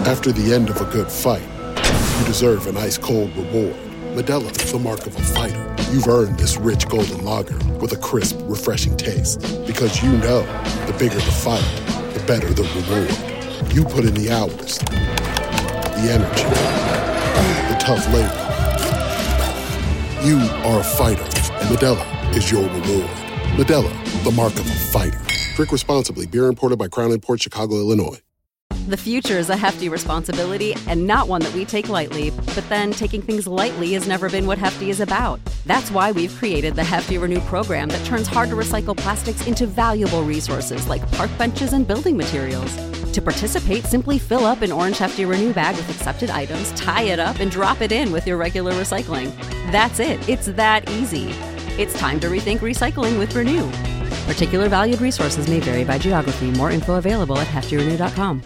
After the end of a good fight, you deserve an ice-cold reward. Modelo is the mark of a fighter. You've earned this rich golden lager with a crisp, refreshing taste. Because you know, the bigger the fight, the better the reward. You put in the hours, the energy, the tough labor. You are a fighter, and Modelo is your reward. Modelo, the mark of a fighter. Drink responsibly. Beer imported by Crown Imports, Chicago, Illinois. The future is a hefty responsibility and not one that we take lightly. But then taking things lightly has never been what Hefty is about. That's why we've created the Hefty Renew program that turns hard-to-recycle plastics into valuable resources like park benches and building materials. To participate, simply fill up an orange Hefty Renew bag with accepted items, tie it up, and drop it in with your regular recycling. That's it. It's that easy. It's time to rethink recycling with Renew. Particular valued resources may vary by geography. More info available at heftyrenew.com.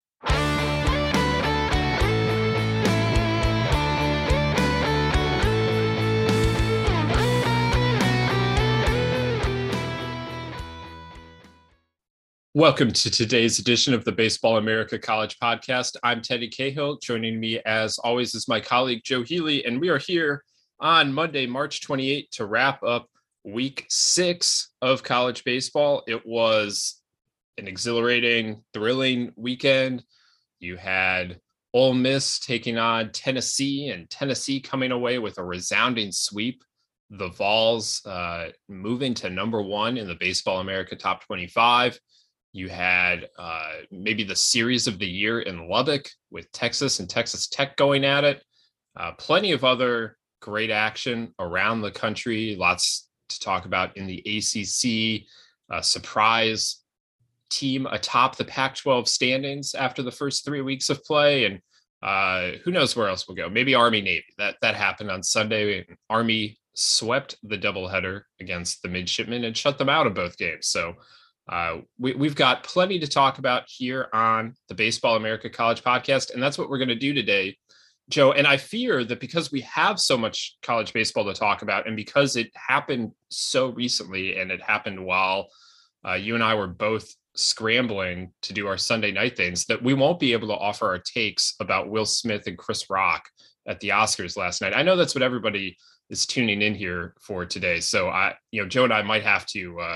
Welcome to today's edition of the Baseball America College Podcast. I'm Teddy Cahill. Joining me, as always, is my colleague Joe Healy, and we are here on Monday, March 28th, to wrap up Week 6 of college baseball. It was an exhilarating, thrilling weekend. You had Ole Miss taking on Tennessee, and Tennessee coming away with a resounding sweep. The Vols moving to number 1 in the Baseball America Top 25. You had maybe the series of the year in Lubbock with Texas and Texas Tech going at it. Plenty of other great action around the country. Lots to talk about in the ACC. Surprise team atop the Pac-12 standings after the first 3 weeks of play. And who knows where else we'll go. Maybe Army-Navy. That happened on Sunday. Army swept the doubleheader against the Midshipmen and shut them out of both games. So we've got plenty to talk about here on the Baseball America College Podcast, and that's what we're going to do today, Joe. And I fear that because we have so much college baseball to talk about, and because it happened so recently, and it happened while you and I were both scrambling to do our Sunday night things, that we won't be able to offer our takes about Will Smith and Chris Rock at the Oscars last night. I know that's what everybody is tuning in here for today. So Joe and I might have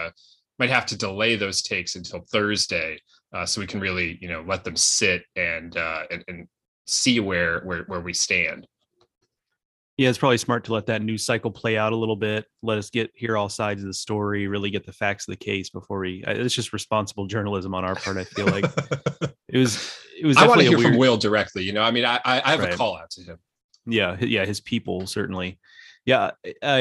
to delay those takes until Thursday, so we can really, let them sit and see where we stand. Yeah, it's probably smart to let that news cycle play out a little bit. Let us hear all sides of the story, really get the facts of the case before it's just responsible journalism on our part. I feel like it was. I want to hear from Will directly. I have a call out to him. Yeah, his people certainly. Yeah,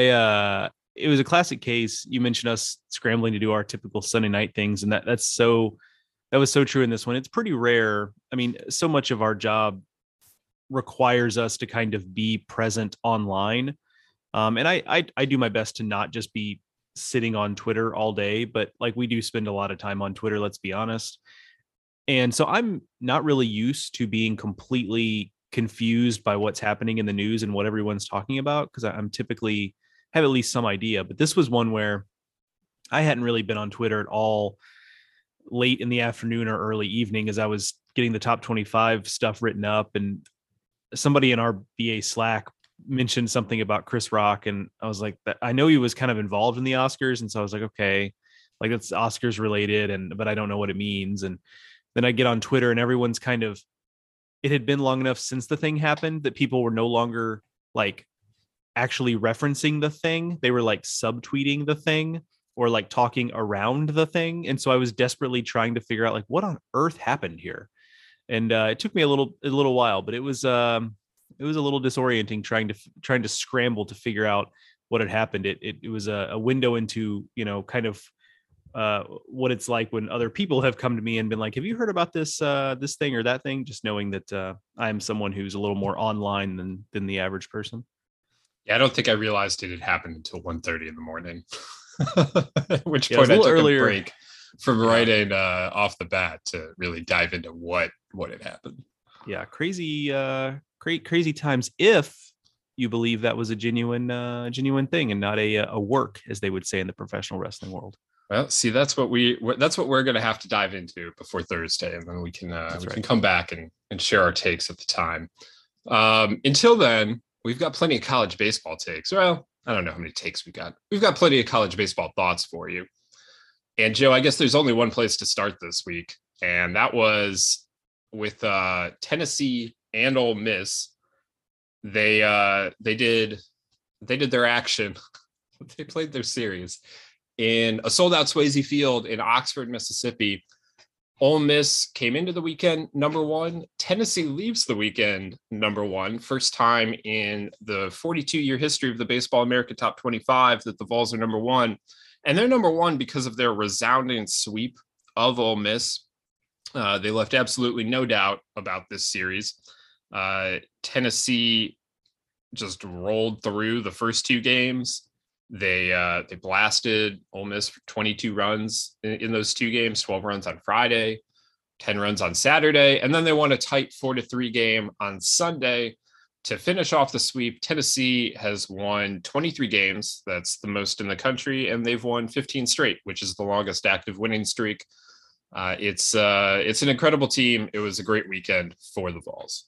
it was a classic case. You mentioned us scrambling to do our typical Sunday night things, and that was so true in this one. It's pretty rare. I mean, so much of our job requires us to kind of be present online. And I do my best to not just be sitting on Twitter all day, but like we do spend a lot of time on Twitter, let's be honest. And so I'm not really used to being completely confused by what's happening in the news and what everyone's talking about, because I'm typically have at least some idea. But this was one where I hadn't really been on Twitter at all late in the afternoon or early evening as I was getting the top 25 stuff written up, and somebody in our BA Slack mentioned something about Chris Rock, and I was like, I know he was kind of involved in the Oscars, and so I was like, okay, like that's Oscars related, but I don't know what it means. And then I get on Twitter, and everyone's kind of, it had been long enough since the thing happened that people were no longer like actually referencing the thing. They were like subtweeting the thing or like talking around the thing. And so I was desperately trying to figure out like what on earth happened here. And it took me a little while, but it was a little disorienting trying to scramble to figure out what had happened. It was a window into, kind of what it's like when other people have come to me and been like, have you heard about this thing or that thing? Just knowing that I'm someone who's a little more online than the average person. Yeah, I don't think I realized it had happened until 1:30 in the morning. At which point I took a break from writing off the bat to really dive into what had happened. Yeah, crazy times. If you believe that was a genuine thing and not a work, as they would say in the professional wrestling world. Well, see, that's what we're going to have to dive into before Thursday, and then we can can come back and share our takes at the time. Until then, we've got plenty of college baseball takes. Well, I don't know how many takes we got. We've got plenty of college baseball thoughts for you. And Joe, I guess there's only one place to start this week, and that was with Tennessee and Ole Miss. They did their action. They played their series in a sold-out Swayze Field in Oxford, Mississippi. Ole Miss came into the weekend number one. Tennessee leaves the weekend number one. First time in the 42-year history of the Baseball America Top 25 that the Vols are number one. And they're number one because of their resounding sweep of Ole Miss. They left absolutely no doubt about this series. Tennessee just rolled through the first two games. They blasted Ole Miss for 22 runs in those two games, 12 runs on Friday, 10 runs on Saturday, and then they won a tight 4-3 game on Sunday to finish off the sweep. Tennessee has won 23 games. That's the most in the country, and they've won 15 straight, which is the longest active winning streak. It's an incredible team. It was a great weekend for the Vols.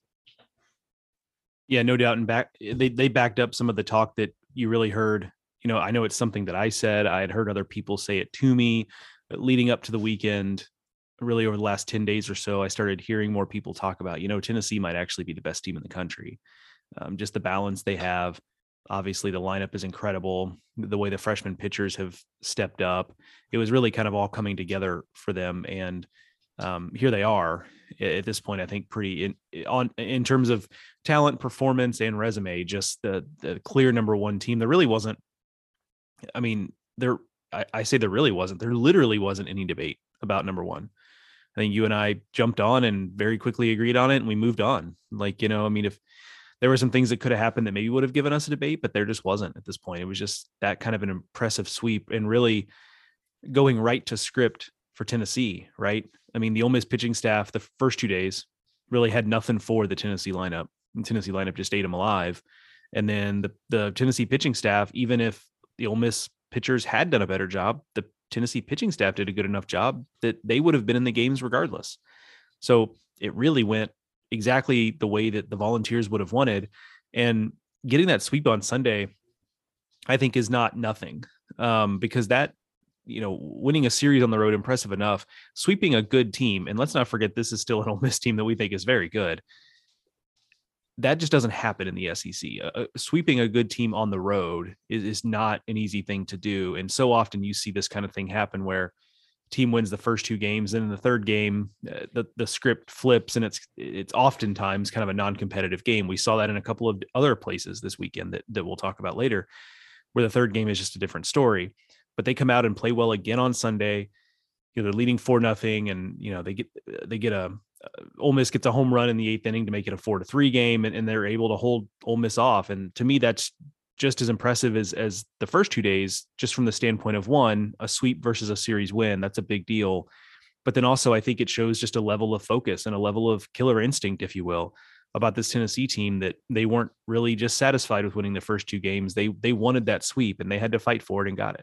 Yeah, no doubt. And they backed up some of the talk that you really heard. You know, I know it's something that I said. I had heard other people say it to me, but leading up to the weekend, really over the last 10 days or so, I started hearing more people talk about, Tennessee might actually be the best team in the country. Just the balance they have. Obviously, the lineup is incredible. The way the freshman pitchers have stepped up, it was really kind of all coming together for them. And here they are at this point, I think pretty in terms of talent, performance, and resume, just the clear number one team. There really wasn't. I mean, I say there really wasn't. There literally wasn't any debate about number one. I think you and I jumped on and very quickly agreed on it, and we moved on. If there were some things that could have happened that maybe would have given us a debate, but there just wasn't at this point. It was just that kind of an impressive sweep and really going right to script for Tennessee, right? I mean, the Ole Miss pitching staff, the first 2 days really had nothing for the Tennessee lineup. The Tennessee lineup just ate them alive. And then the Tennessee pitching staff, even if the Ole Miss pitchers had done a better job, the Tennessee pitching staff did a good enough job that they would have been in the games regardless. So it really went exactly the way that the Volunteers would have wanted. And getting that sweep on Sunday, I think, is not nothing, because that, winning a series on the road, impressive enough, sweeping a good team. And let's not forget, this is still an Ole Miss team that we think is very good. That just doesn't happen in the SEC. Sweeping a good team on the road is not an easy thing to do. And so often you see this kind of thing happen where team wins the first two games, and in the third game, the script flips, and it's oftentimes kind of a non-competitive game. We saw that in a couple of other places this weekend that we'll talk about later, where the third game is just a different story. But they come out and play well again on Sunday. They're leading 4-0, and they get Ole Miss gets a home run in the eighth inning to make it a 4-3 game, and they're able to hold Ole Miss off. And to me, that's just as impressive as the first 2 days, just from the standpoint of, one, a sweep versus a series win. That's a big deal. But then also, I think it shows just a level of focus and a level of killer instinct, if you will, about this Tennessee team, that they weren't really just satisfied with winning the first two games. They wanted that sweep, and they had to fight for it and got it.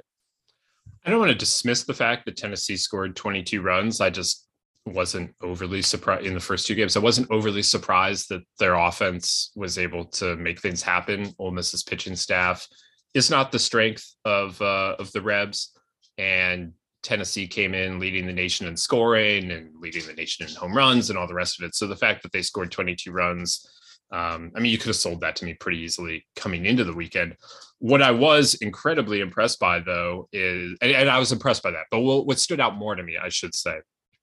I don't want to dismiss the fact that Tennessee scored 22 runs. I just wasn't overly surprised in the first two games. I wasn't overly surprised that their offense was able to make things happen. Ole Miss's pitching staff is not the strength of the Rebs, and Tennessee came in leading the nation in scoring and leading the nation in home runs and all the rest of it. So the fact that they scored 22 runs, you could have sold that to me pretty easily coming into the weekend. What I was incredibly impressed by, though, is, and I was impressed by that, but what stood out more to me, I should say,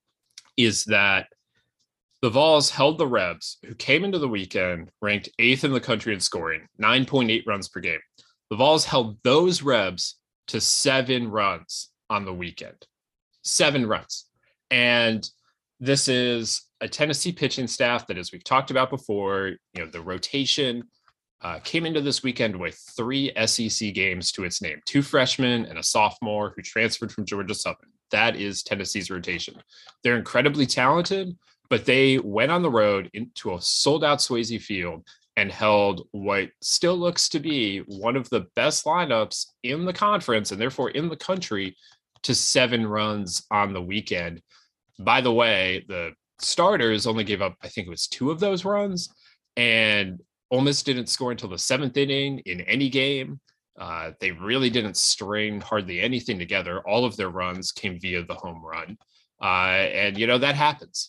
is that the Vols held the Rebs, who came into the weekend ranked 8th in the country in scoring, 9.8 runs per game. The Vols held those Rebs to 7 runs on the weekend. 7 runs. And this is a Tennessee pitching staff that, as we've talked about before, the rotation came into this weekend with 3 SEC games to its name, 2 freshmen and a sophomore who transferred from Georgia Southern. That is Tennessee's rotation. They're incredibly talented, but they went on the road into a sold-out Swayze Field and held what still looks to be one of the best lineups in the conference, and therefore in the country, to 7 runs on the weekend. By the way, the starters only gave up, I think it was 2 of those runs, and Ole Miss didn't score until the 7th inning in any game. They really didn't string hardly anything together. All of their runs came via the home run. And, that happens.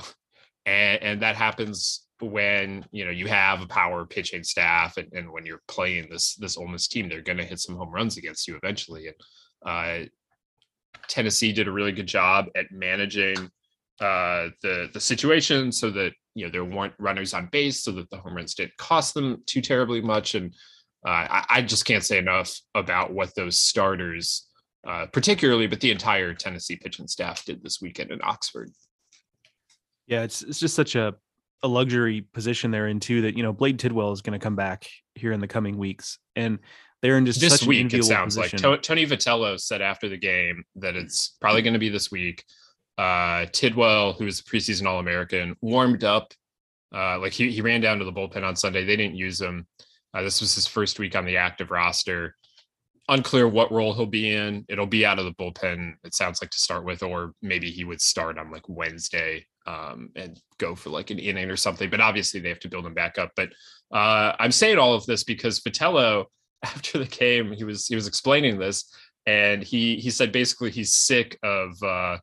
And that happens when, you have a power pitching staff and when you're playing this Ole Miss team, they're going to hit some home runs against you eventually. And Tennessee did a really good job at managing the situation so that, there weren't runners on base, so that the home runs didn't cost them too terribly much. And I just can't say enough about what those starters, particularly, but the entire Tennessee pitching staff did this weekend in Oxford. Yeah, it's just such a luxury position they're in too, that, Blade Tidwell is going to come back here in the coming weeks. And they're in just this such week, an it sounds position. Like Tony Vitello said after the game that it's probably going to be this week. Tidwell, who was a preseason All-American, warmed up. He ran down to the bullpen on Sunday. They didn't use him. This was his first week on the active roster. Unclear what role he'll be in. It'll be out of the bullpen, it sounds like, to start with, or maybe he would start on Wednesday and go for an inning or something. But obviously they have to build him back up. But I'm saying all of this because Vitello, after the game, he was explaining this, and he said basically he's sick of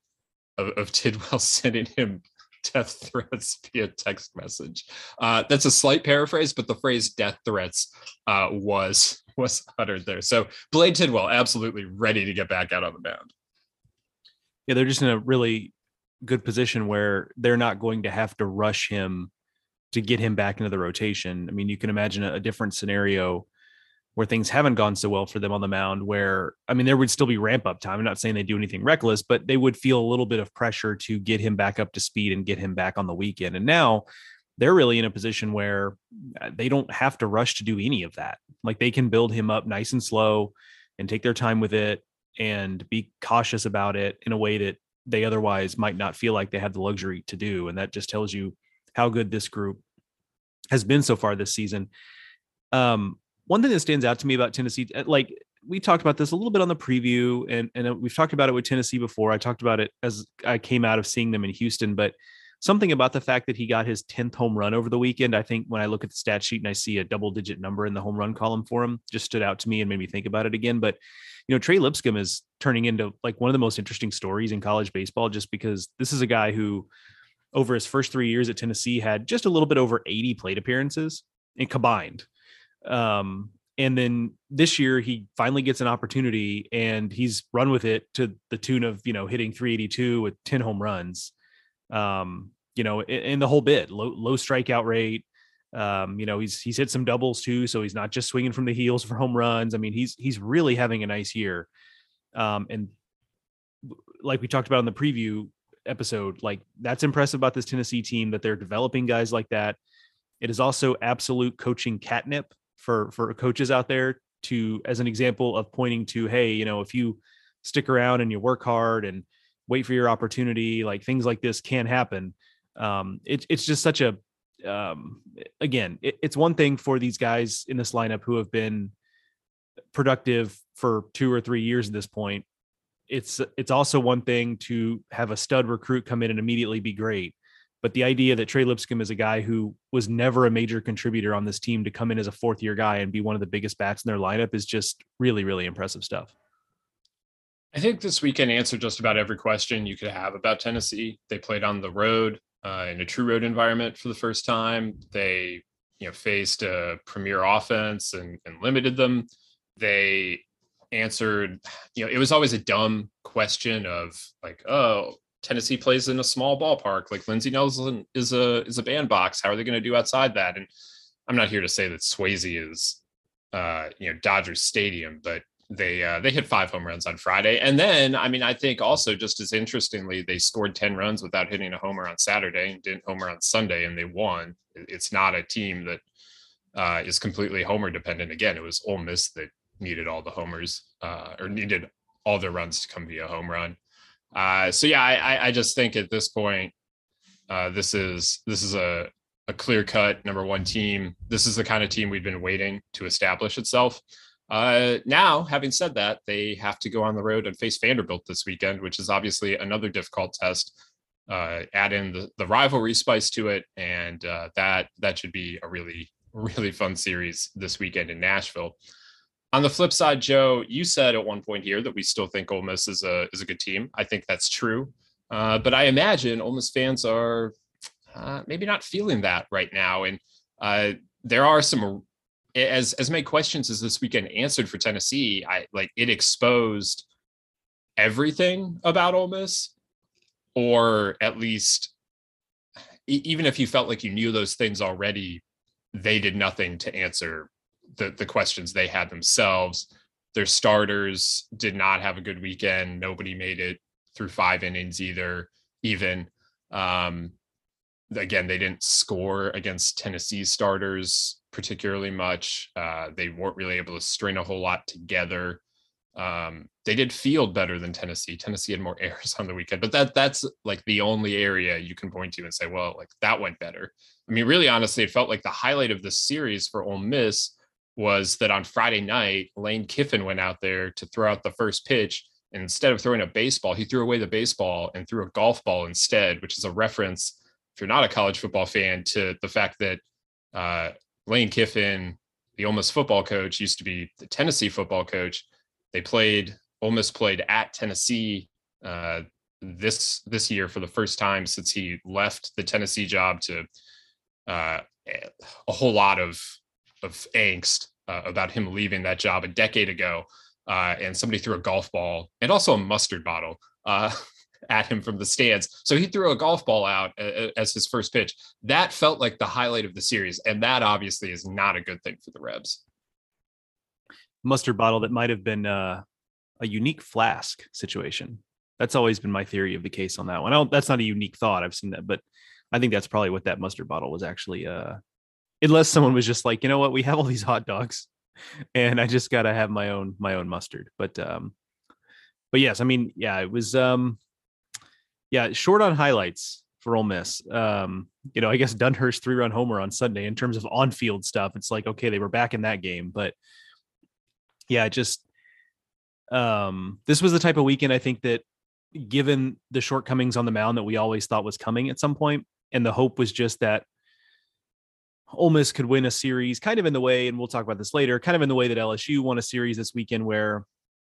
Tidwell sending him death threats via text message. That's a slight paraphrase, but the phrase death threats was uttered there. So Blade Tidwell absolutely ready to get back out on the mound. Yeah, they're just in a really good position where they're not going to have to rush him to get him back into the rotation. I mean, you can imagine a different scenario where things haven't gone so well for them on the mound, where, there would still be ramp up time. I'm not saying they do anything reckless, but they would feel a little bit of pressure to get him back up to speed and get him back on the weekend. And now they're really in a position where they don't have to rush to do any of that. They can build him up nice and slow and take their time with it and be cautious about it in a way that they otherwise might not feel like they have the luxury to do. And that just tells you how good this group has been so far this season. One thing that stands out to me about Tennessee, we talked about this a little bit on the preview, and we've talked about it with Tennessee before. I talked about it as I came out of seeing them in Houston, but something about the fact that he got his 10th home run over the weekend. I think when I look at the stat sheet and I see a double-digit number in the home run column for him, just stood out to me and made me think about it again. But, Trey Lipscomb is turning into one of the most interesting stories in college baseball, just because this is a guy who over his first 3 years at Tennessee had just a little bit over 80 plate appearances and combined. And then this year he finally gets an opportunity and he's run with it to the tune of, hitting 382 with 10 home runs, in the whole bit, low strikeout rate. He's hit some doubles too. So he's not just swinging from the heels for home runs. He's really having a nice year. And like we talked about in the preview episode, that's impressive about this Tennessee team, that they're developing guys like that. It is also absolute coaching catnip for coaches out there as an example of pointing to, hey, if you stick around and you work hard and wait for your opportunity, things like this can happen. It's just such a, it's one thing for these guys in this lineup who have been productive for 2 or 3 years at this point. It's also one thing to have a stud recruit come in and immediately be great. But the idea that Trey Lipscomb is a guy who was never a major contributor on this team to come in as a 4th-year guy and be one of the biggest bats in their lineup is just really, really impressive stuff. I think this weekend answered just about every question you could have about Tennessee. They played on the road in a true road environment for the first time. They, faced a premier offense and limited them. They answered, it was always a dumb question of Tennessee plays in a small ballpark. Lindsey Nelson is a bandbox. How are they going to do outside that? And I'm not here to say that Swayze is, Dodgers Stadium, but they hit 5 home runs on Friday. And then, I think also just as interestingly, they scored 10 runs without hitting a homer on Saturday and didn't homer on Sunday, and they won. It's not a team that is completely homer dependent. Again, it was Ole Miss that needed all the homers or needed all their runs to come via home run. I just think at this point, this is a clear cut number 1 team. This is the kind of team we've been waiting to establish itself. Now, having said that, they have to go on the road and face Vanderbilt this weekend, which is obviously another difficult test. Add in the rivalry spice to it, and that should be a really, really fun series this weekend in Nashville. On the flip side, Joe, you said at one point here that we still think Ole Miss is a good team. I think that's true, but I imagine Ole Miss fans are maybe not feeling that right now, and there are some. As many questions as this weekend answered for Tennessee, it exposed everything about Ole Miss, or at least even if you felt like you knew those things already, they did nothing to answer the questions they had themselves. Their starters did not have a good weekend. Nobody made it through 5 innings even. Again, they didn't score against Tennessee starters particularly much. They weren't really able to string a whole lot together. They did field better than Tennessee. Tennessee had more errors on the weekend, but that's like the only area you can point to and say, well, like that went better. I mean, really, honestly, it felt like the highlight of the series for Ole Miss was that on Friday night, Lane Kiffin went out there to throw out the first pitch. And instead of throwing a baseball, he threw away the baseball and threw a golf ball instead, which is a reference, if you're not a college football fan, to the fact that Lane Kiffin, the Ole Miss football coach, used to be the Tennessee football coach. Ole Miss played at Tennessee this year for the first time since he left the Tennessee job, to a whole lot of angst about him leaving that job a decade ago. And somebody threw a golf ball and also a mustard bottle at him from the stands. So he threw a golf ball out as his first pitch. That felt like the highlight of the series. And that obviously is not a good thing for the Rebs. Mustard bottle that might have been a unique flask situation. That's always been my theory of the case on that one. That's not a unique thought. I've seen that, but I think that's probably what that mustard bottle was actually. Unless someone was just like, you know what, we have all these hot dogs and I just got to have my own mustard. But yes, I mean, yeah, it was, short on highlights for Ole Miss. I guess Dunhurst 3-run homer on Sunday in terms of on-field stuff. It's like, okay, they were back in that game, but yeah, this was the type of weekend, I think, that given the shortcomings on the mound that we always thought was coming at some point, and the hope was just that Ole Miss could win a series kind of in the way, and we'll talk about this later, kind of in the way that LSU won a series this weekend, where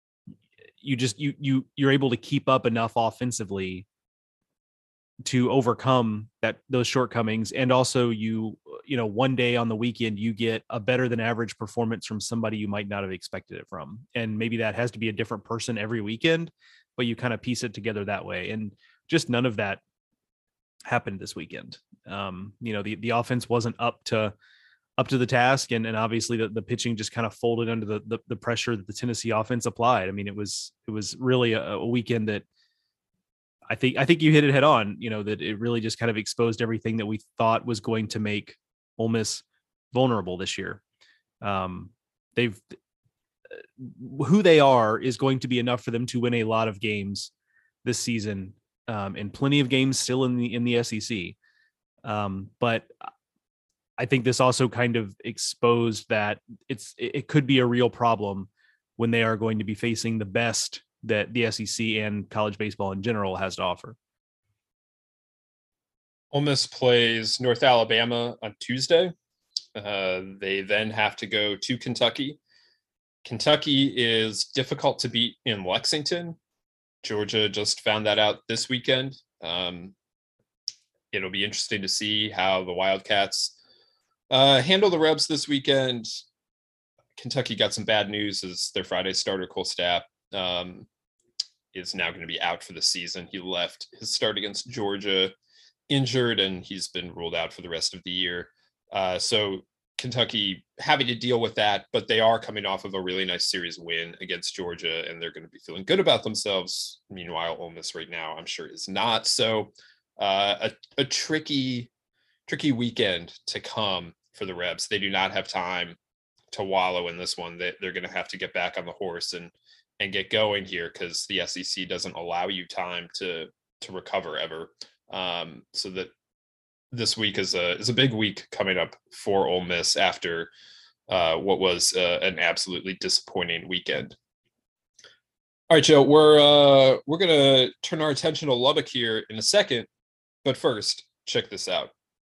you're able to keep up enough offensively to overcome those shortcomings. And also one day on the weekend, you get a better than average performance from somebody you might not have expected it from. And maybe that has to be a different person every weekend, but you kind of piece it together that way. And just none of that happened this weekend. The offense wasn't up to the task. And obviously the pitching just kind of folded under the pressure that the Tennessee offense applied. I mean, it was really a weekend that I think you hit it head on, that it really just kind of exposed everything that we thought was going to make Ole Miss vulnerable this year. Who they are is going to be enough for them to win a lot of games this season, and plenty of games still in the SEC. But I think this also kind of exposed that it could be a real problem when they are going to be facing the best that the SEC and college baseball in general has to offer. Ole Miss plays North Alabama on Tuesday. They then have to go to Kentucky. Kentucky is difficult to beat in Lexington. Georgia just found that out this weekend. It'll be interesting to see how the Wildcats handle the Rebs this weekend. Kentucky got some bad news as their Friday starter, Cole Stapp, is now going to be out for the season. He left his start against Georgia injured, and he's been ruled out for the rest of the year. So Kentucky having to deal with that, but they are coming off of a really nice series win against Georgia, and they're going to be feeling good about themselves. Meanwhile, Ole Miss right now, I'm sure, is not. So a tricky weekend to come for the Rebs. They do not have time to wallow in this one. They're going to have to get back on the horse and get going here, because the SEC doesn't allow you time to recover ever. So that this week is a big week coming up for Ole Miss after what was an absolutely disappointing weekend. All right, Joe, we're gonna turn our attention to Lubbock here in a second, but first, check this out.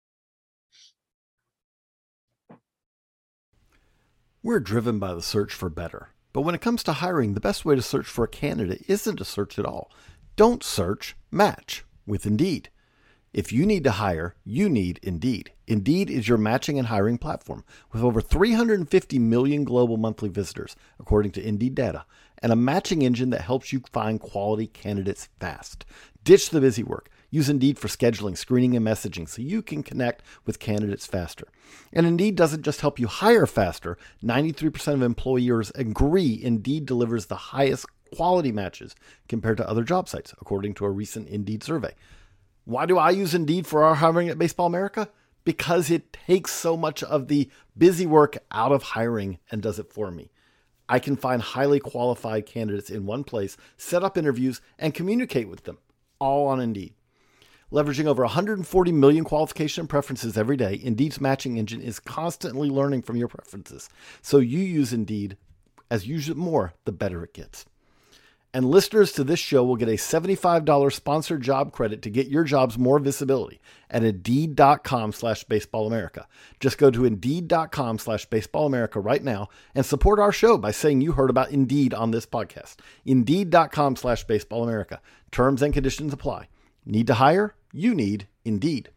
We're driven by the search for better. But when it comes to hiring, the best way to search for a candidate isn't to search at all. Don't search, match with Indeed. If you need to hire, you need Indeed. Indeed is your matching and hiring platform with over 350 million global monthly visitors, according to Indeed data, and a matching engine that helps you find quality candidates fast. Ditch the busy work. Use Indeed for scheduling, screening, and messaging so you can connect with candidates faster. And Indeed doesn't just help you hire faster. 93% of employers agree Indeed delivers the highest quality matches compared to other job sites, according to a recent Indeed survey. Why do I use Indeed for our hiring at Baseball America? Because it takes so much of the busy work out of hiring and does it for me. I can find highly qualified candidates in one place, set up interviews, and communicate with them, all on Indeed. Leveraging over 140 million qualification preferences every day, Indeed's matching engine is constantly learning from your preferences. So you use Indeed. As you use it more, the better it gets. And listeners to this show will get a $75 sponsored job credit to get your jobs more visibility at Indeed.com/BaseballAmerica. Just go to Indeed.com/BaseballAmerica right now and support our show by saying you heard about Indeed on this podcast. Indeed.com/BaseballAmerica. Terms and conditions apply. Need to hire? You need Indeed.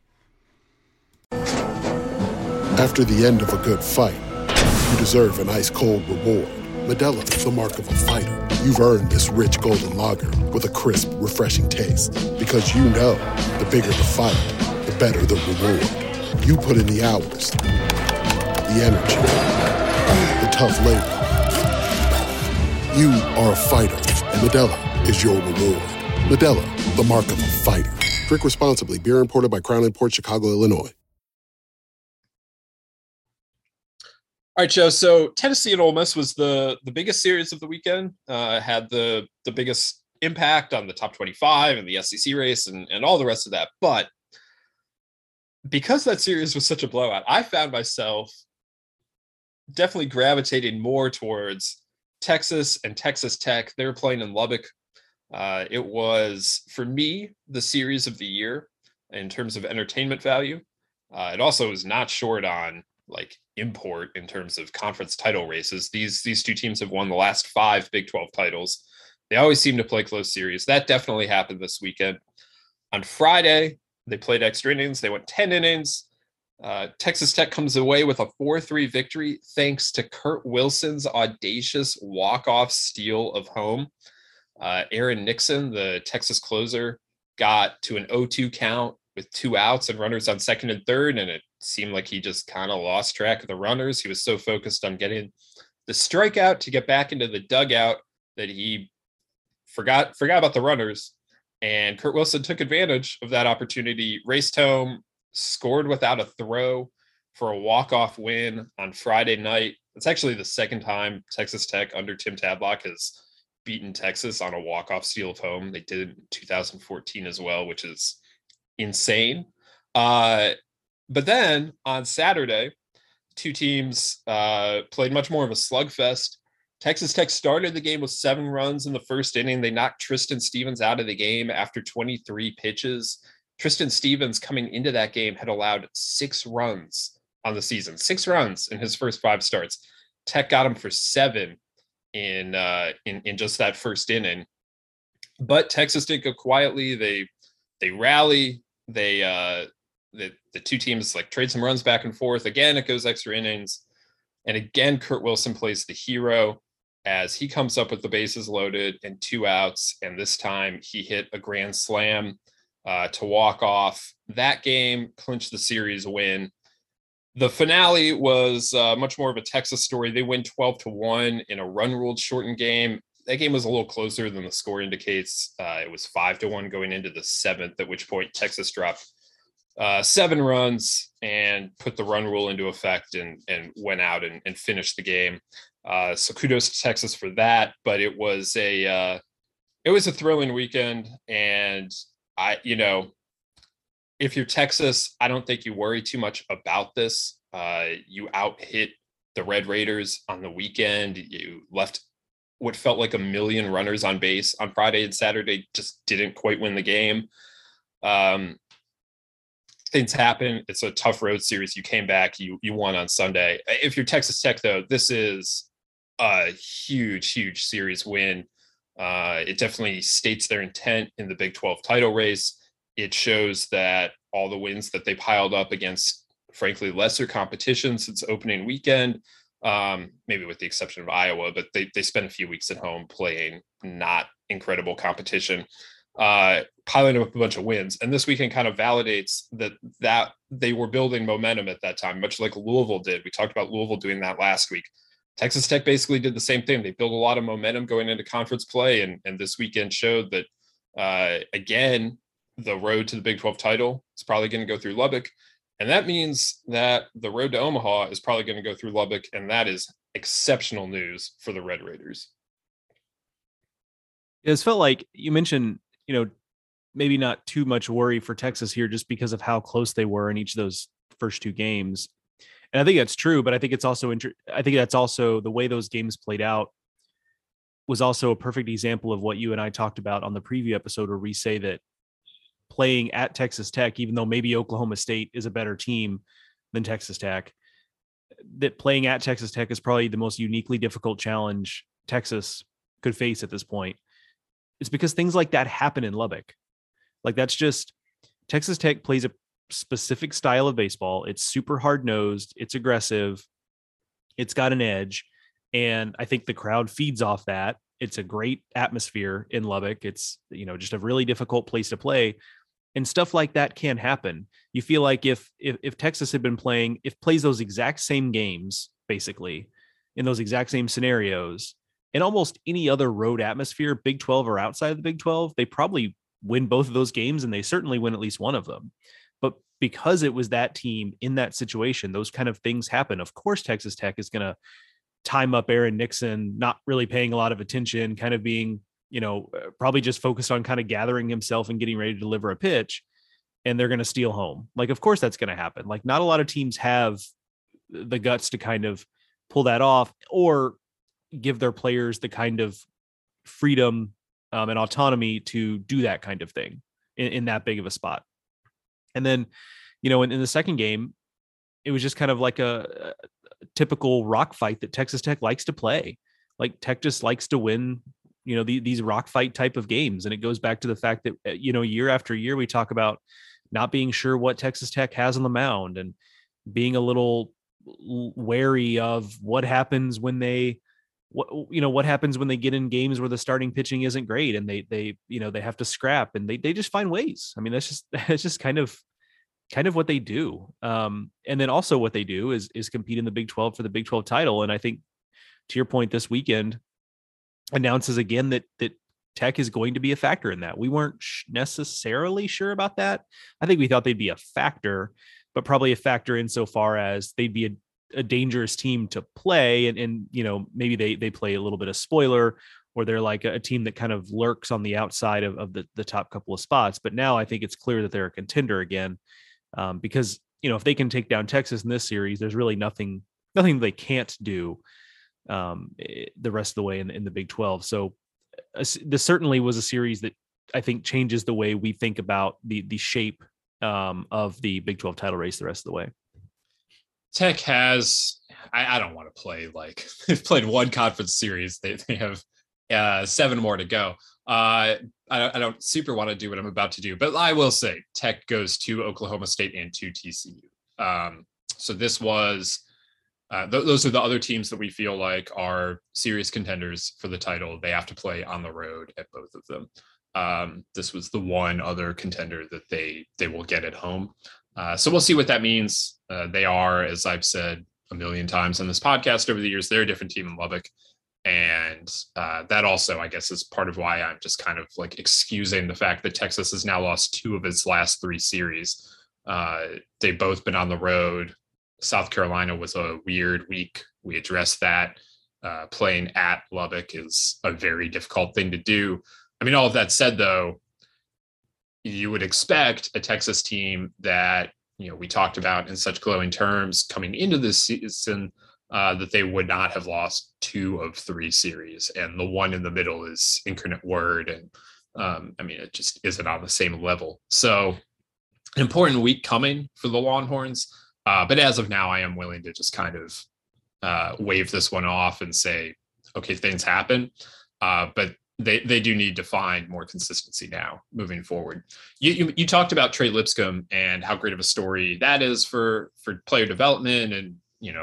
After the end of a good fight, you deserve an ice-cold reward. Modelo is the mark of a fighter. You've earned this rich golden lager with a crisp, refreshing taste. Because you know, the bigger the fight, the better the reward. You put in the hours, the energy, the tough labor. You are a fighter, and Modelo is your reward. Modelo, the mark of a fighter. Drink responsibly. Beer imported by Crown Imports, Chicago, Illinois. All right, Joe. So Tennessee and Ole Miss was the biggest series of the weekend. Had the biggest impact on the top 25 and the SEC race and all the rest of that. But because that series was such a blowout, I found myself definitely gravitating more towards Texas and Texas Tech. They were playing in Lubbock. It was, for me, the series of the year in terms of entertainment value. It also was not short on import in terms of conference title races. These two teams have won the last 5 Big 12 titles. They always seem to play close series. That definitely happened this weekend. On Friday, they played extra innings. They went 10 innings. Texas Tech comes away with a 4-3 victory thanks to Kurt Wilson's audacious walk-off steal of home. Aaron Nixon, the Texas closer, got to an 0-2 count with 2 outs and runners on second and third, and it seemed like he just kind of lost track of the runners. He was so focused on getting the strikeout to get back into the dugout that he forgot about the runners. And Kurt Wilson took advantage of that opportunity, raced home, scored without a throw for a walk-off win on Friday night. It's actually the second time Texas Tech under Tim Tadlock has beaten Texas on a walk-off steal of home. They did it in 2014 as well, which is insane. But then on Saturday, two teams played much more of a slugfest. Texas Tech started the game with 7 runs in the first inning. They knocked Tristan Stevens out of the game after 23 pitches. Tristan Stevens, coming into that game, had allowed 6 runs on the season. 6 runs in his first 5 starts. Tech got him for 7 in just that first inning. But Texas did go quietly. They rally. The two teams trade some runs back and forth. Again, it goes extra innings. And again, Kurt Wilson plays the hero as he comes up with the bases loaded and 2 outs. And this time he hit a grand slam to walk off that game, clinch the series win. The finale was much more of a Texas story. They win 12-1 in a run-ruled shortened game. That game was a little closer than the score indicates. It was 5-1 going into the 7th, at which point Texas dropped 7 runs and put the run rule into effect and went out and finished the game. So kudos to Texas for that. But it was a thrilling weekend, and if you're Texas, I don't think you worry too much about this. You out hit the Red Raiders on the weekend. You left what felt like a million runners on base on Friday and Saturday, just didn't quite win the game. Things happen. It's a tough road series. You came back, you won on Sunday. If you're Texas Tech, though, this is a huge series win. It definitely states their intent in the Big 12 title race. It shows that all the wins that they piled up against, frankly, lesser competition since opening weekend, maybe with the exception of Iowa, but they spent a few weeks at home playing not incredible competition, piling up a bunch of wins. And this weekend kind of validates that they were building momentum at that time, much like Louisville did. We talked about Louisville doing that last week. Texas Tech basically did the same thing. They built a lot of momentum going into conference play, and this weekend showed that, again, the road to the Big 12 title is probably going to go through Lubbock. And that means that the road to Omaha is probably going to go through Lubbock, and that is exceptional news for the Red Raiders. It's felt like you mentioned, maybe not too much worry for Texas here just because of how close they were in each of those first two games. And I think that's true, but I think it's also I think that's also the way those games played out was also a perfect example of what you and I talked about on the preview episode, where we say that playing at Texas Tech, even though maybe Oklahoma State is a better team than Texas Tech, that playing at Texas Tech is probably the most uniquely difficult challenge Texas could face at this point. It's because things like that happen in Lubbock. Like, that's just, Texas Tech plays a specific style of baseball. It's super hard-nosed, it's aggressive, it's got an edge, and I think the crowd feeds off that. It's a great atmosphere in Lubbock. It's, just a really difficult place to play, and stuff like that can happen. You feel like if Texas had been plays those exact same games, basically in those exact same scenarios, in almost any other road atmosphere, Big 12 or outside of the Big 12, they probably win both of those games, and they certainly win at least one of them. But because it was that team in that situation, those kind of things happen. Of course, Texas Tech is going to time up Aaron Nixon, not really paying a lot of attention, kind of being, probably just focused on kind of gathering himself and getting ready to deliver a pitch, and they're going to steal home. Like, of course that's going to happen. Like, not a lot of teams have the guts to kind of pull that off or give their players the kind of freedom and autonomy to do that kind of thing in that big of a spot. And then, in the second game, it was just kind of like a typical rock fight that Texas Tech likes to play. Like, Tech just likes to win, these rock fight type of games. And it goes back to the fact that, year after year, we talk about not being sure what Texas Tech has on the mound and being a little wary of what happens when what happens when they get in games where the starting pitching isn't great and they have to scrap, and they just find ways. I mean, that's just kind of what they do. And then also what they do is compete in the Big 12 for the Big 12 title. And I think, to your point, this weekend announces again that Tech is going to be a factor in that. We weren't necessarily sure about that. I think we thought they'd be a factor, but probably a factor insofar as they'd be a dangerous team to play. And maybe they play a little bit of spoiler, or they're like a team that kind of lurks on the outside of the top couple of spots. But now I think it's clear that they're a contender again, because, if they can take down Texas in this series, there's really nothing they can't do the rest of the way in the Big 12. So this certainly was a series that I think changes the way we think about the shape of the Big 12 title race the rest of the way. Tech has, I don't want to play like they've played one conference series. They have 7 more to go. I don't super want to do what I'm about to do, but I will say Tech goes to Oklahoma State and to TCU. So this was, those are the other teams that we feel like are serious contenders for the title. They have to play on the road at both of them. This was the one other contender that they will get at home. So we'll see what that means. They are, as I've said a million times on this podcast over the years, they're a different team in Lubbock. And that also, I guess, is part of why I'm just kind of like excusing the fact that Texas has now lost 2 of its last 3 series. They've both been on the road. South Carolina was a weird week. We addressed that. Playing at Lubbock is a very difficult thing to do. I mean, all of that said, though, you would expect a Texas team that, we talked about in such glowing terms coming into this season, that they would not have lost 2 of 3 series. And the one in the middle is Incarnate Word. And I mean, it just isn't on the same level. So an important week coming for the Longhorns. But as of now, I am willing to just kind of wave this one off and say, okay, things happen. But they do need to find more consistency now moving forward. You talked about Trey Lipscomb and how great of a story that is for player development, and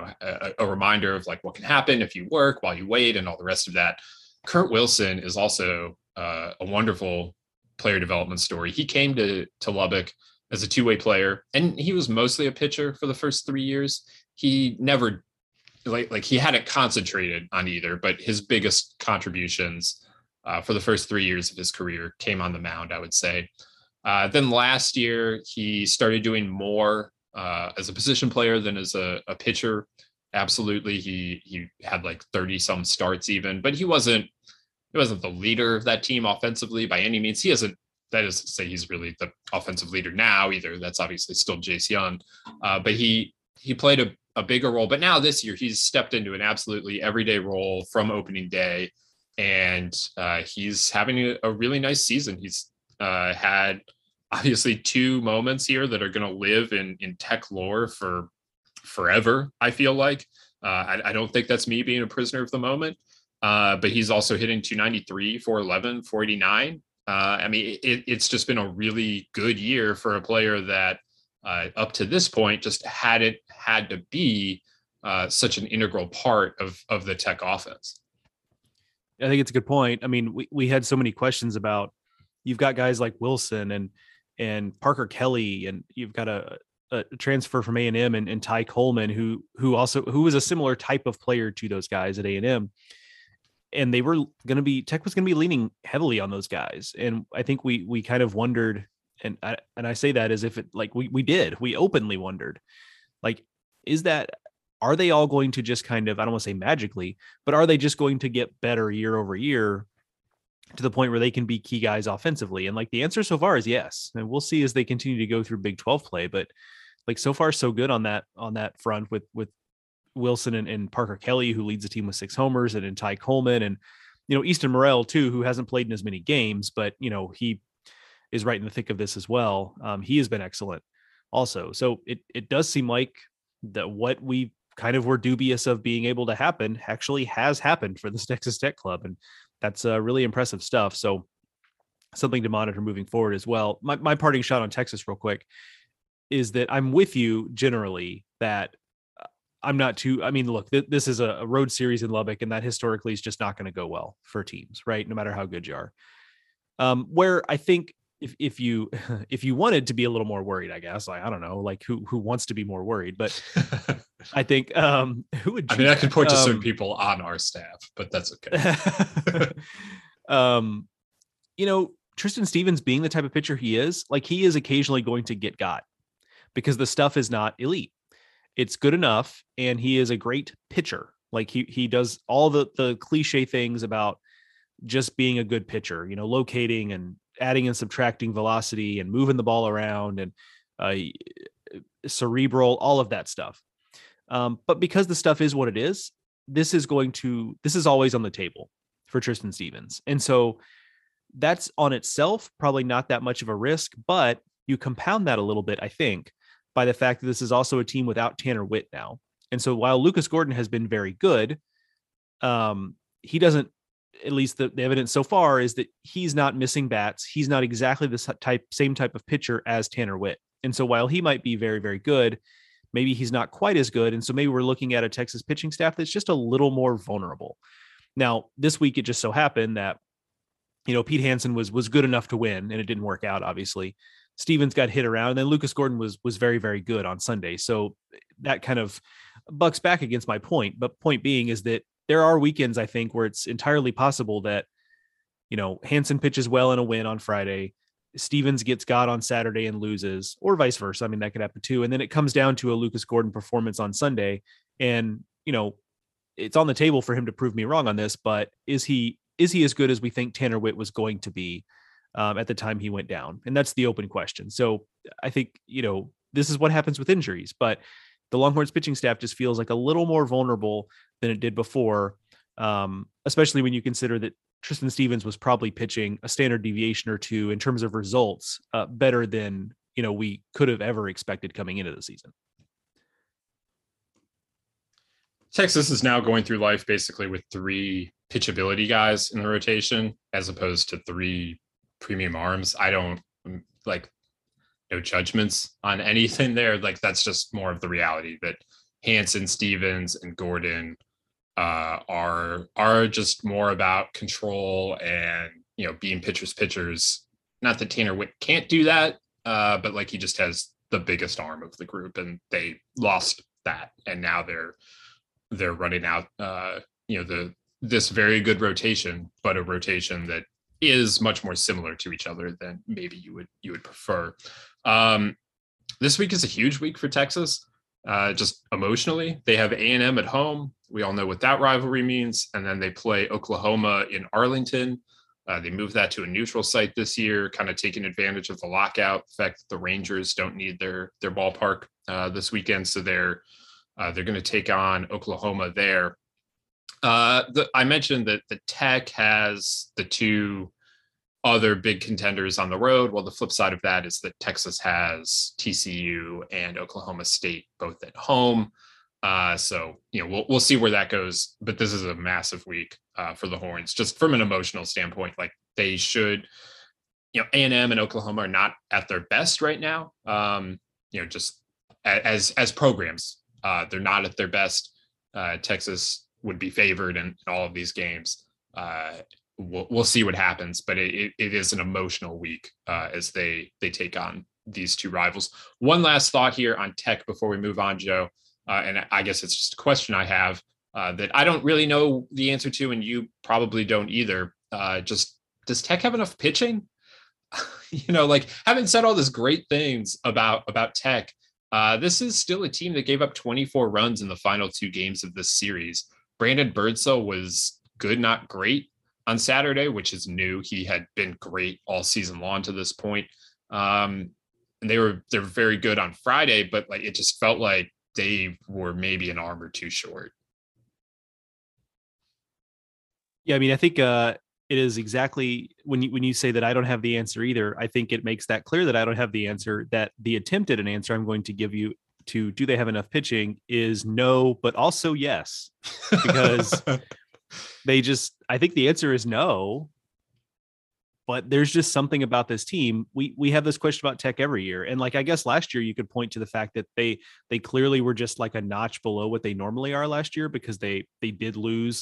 a reminder of like what can happen if you work while you wait and all the rest of that. Kurt Wilson is also a wonderful player development story. He came to Lubbock as a two-way player, and he was mostly a pitcher for the first 3 years. He never like he hadn't concentrated on either, but his biggest contributions for the first 3 years of his career came on the mound, I would say. Then last year, he started doing more as a position player than as a pitcher. Absolutely. He had like 30 some starts even, but he wasn't the leader of that team offensively by any means. That is to say he's really the offensive leader now either. That's obviously still Jace Young. But he played a bigger role. But now this year he's stepped into an absolutely everyday role from opening day. And he's having a really nice season. He's had obviously 2 moments here that are going to live in Tech lore for forever, I feel like. I don't think that's me being a prisoner of the moment. But he's also hitting 293, 411, 489. I mean, it's just been a really good year for a player that up to this point just hadn't had to be such an integral part of the Tech offense. I think it's a good point. I mean, we had so many questions about, you've got guys like Wilson and Parker Kelly, and you've got a transfer from A&M and Ty Coleman, who was a similar type of player to those guys at A&M. And they were going to be, Tech was going to be leaning heavily on those guys. And I think we kind of wondered, and I say that as if it like we openly wondered, like, are they all going to just kind of, I don't want to say magically, but are they just going to get better year over year to the point where they can be key guys offensively? And like the answer so far is yes. And we'll see as they continue to go through Big 12 play, but like so far so good on that front with Wilson and Parker Kelly, who leads the team with 6 homers, and Ty Coleman, and Easton Morrell too, who hasn't played in as many games, but he is right in the thick of this as well. He has been excellent also. So it does seem like that what we kind of were dubious of being able to happen actually has happened for this Texas Tech club. And that's really impressive stuff. So something to monitor moving forward as well. My parting shot on Texas real quick is that I'm with you generally that I'm not too, I mean, look, this is a road series in Lubbock, and that historically is just not going to go well for teams, right? No matter how good you are. Where I think if you wanted to be a little more worried, I guess, I don't know, like who wants to be more worried, but I think who would, I could point to certain people on our staff, but that's okay. Tristan Stevens being the type of pitcher he is, like he is occasionally going to get got because the stuff is not elite. It's good enough. And he is a great pitcher. Like he does all the cliche things about just being a good pitcher, locating and adding and subtracting velocity and moving the ball around and cerebral, all of that stuff. But because the stuff is what it is, this is always on the table for Tristan Stevens. And so that's on itself probably not that much of a risk, but you compound that a little bit, I think, by the fact that this is also a team without Tanner Witt now. And so while Lucas Gordon has been very good, he doesn't, at least the evidence so far is that he's not missing bats. He's not exactly the same type of pitcher as Tanner Witt. And so while he might be very, very good, maybe he's not quite as good. And so maybe we're looking at a Texas pitching staff that's just a little more vulnerable. Now, this week, it just so happened that, Pete Hansen was good enough to win, and it didn't work out, obviously. Stevens got hit around, and then Lucas Gordon was very, very good on Sunday. So that kind of bucks back against my point. But point being is that there are weekends, I think, where it's entirely possible that, Hansen pitches well in a win on Friday, Stevens gets got on Saturday and loses, or vice versa. I mean, that could happen too. And then it comes down to a Lucas Gordon performance on Sunday. And, it's on the table for him to prove me wrong on this, but is he as good as we think Tanner Witt was going to be at the time he went down? And that's the open question. So I think, this is what happens with injuries, but the Longhorns pitching staff just feels like a little more vulnerable than it did before, especially when you consider that Tristan Stevens was probably pitching a standard deviation or two in terms of results better than, we could have ever expected coming into the season. Texas is now going through life basically with 3 pitchability guys in the rotation as opposed to 3 premium arms. I don't no judgments on anything there. Like, that's just more of the reality that Hansen, Stevens, and Gordon are just more about control and, being pitchers. Not that Tanner Witt can't do that, but like, he just has the biggest arm of the group, and they lost that, and now they're running out this very good rotation, but a rotation that is much more similar to each other than maybe you would prefer. This week is a huge week for Texas, just emotionally. They have A&M at home. We all know what that rivalry means. And then they play Oklahoma in Arlington. They moved that to a neutral site this year, kind of taking advantage of the lockout, the fact that the Rangers don't need their ballpark this weekend. So they're going to take on Oklahoma there. I mentioned that the Tech has the 2 other big contenders on the road. Well, the flip side of that is that Texas has TCU and Oklahoma State both at home. So, we'll see where that goes. But this is a massive week for the Horns, just from an emotional standpoint. Like, they should, A&M and Oklahoma are not at their best right now. Just as programs, they're not at their best. Texas would be favored in all of these games. We'll see what happens, but it is an emotional week as they take on these 2 rivals. One last thought here on Tech before we move on, Joe, and I guess it's just a question I have that I don't really know the answer to, and you probably don't either. Just, does Tech have enough pitching? Having said all this great things about Tech, this is still a team that gave up 24 runs in the final 2 games of this series. Brandon Birdsell was good, not great on Saturday, which is new. He had been great all season long to this point. And they're very good on Friday, but like, it just felt like they were maybe an arm or 2 short. Yeah, I mean, I think it is exactly when you say that I don't have the answer either. I think it makes that clear that I don't have the answer, that the attempt at an answer I'm going to give you to do they have enough pitching is no, but also yes, because I think the answer is no, but there's just something about this team. We have this question about Tech every year. And like, I guess last year you could point to the fact that they clearly were just like a notch below what they normally are last year, because they did lose,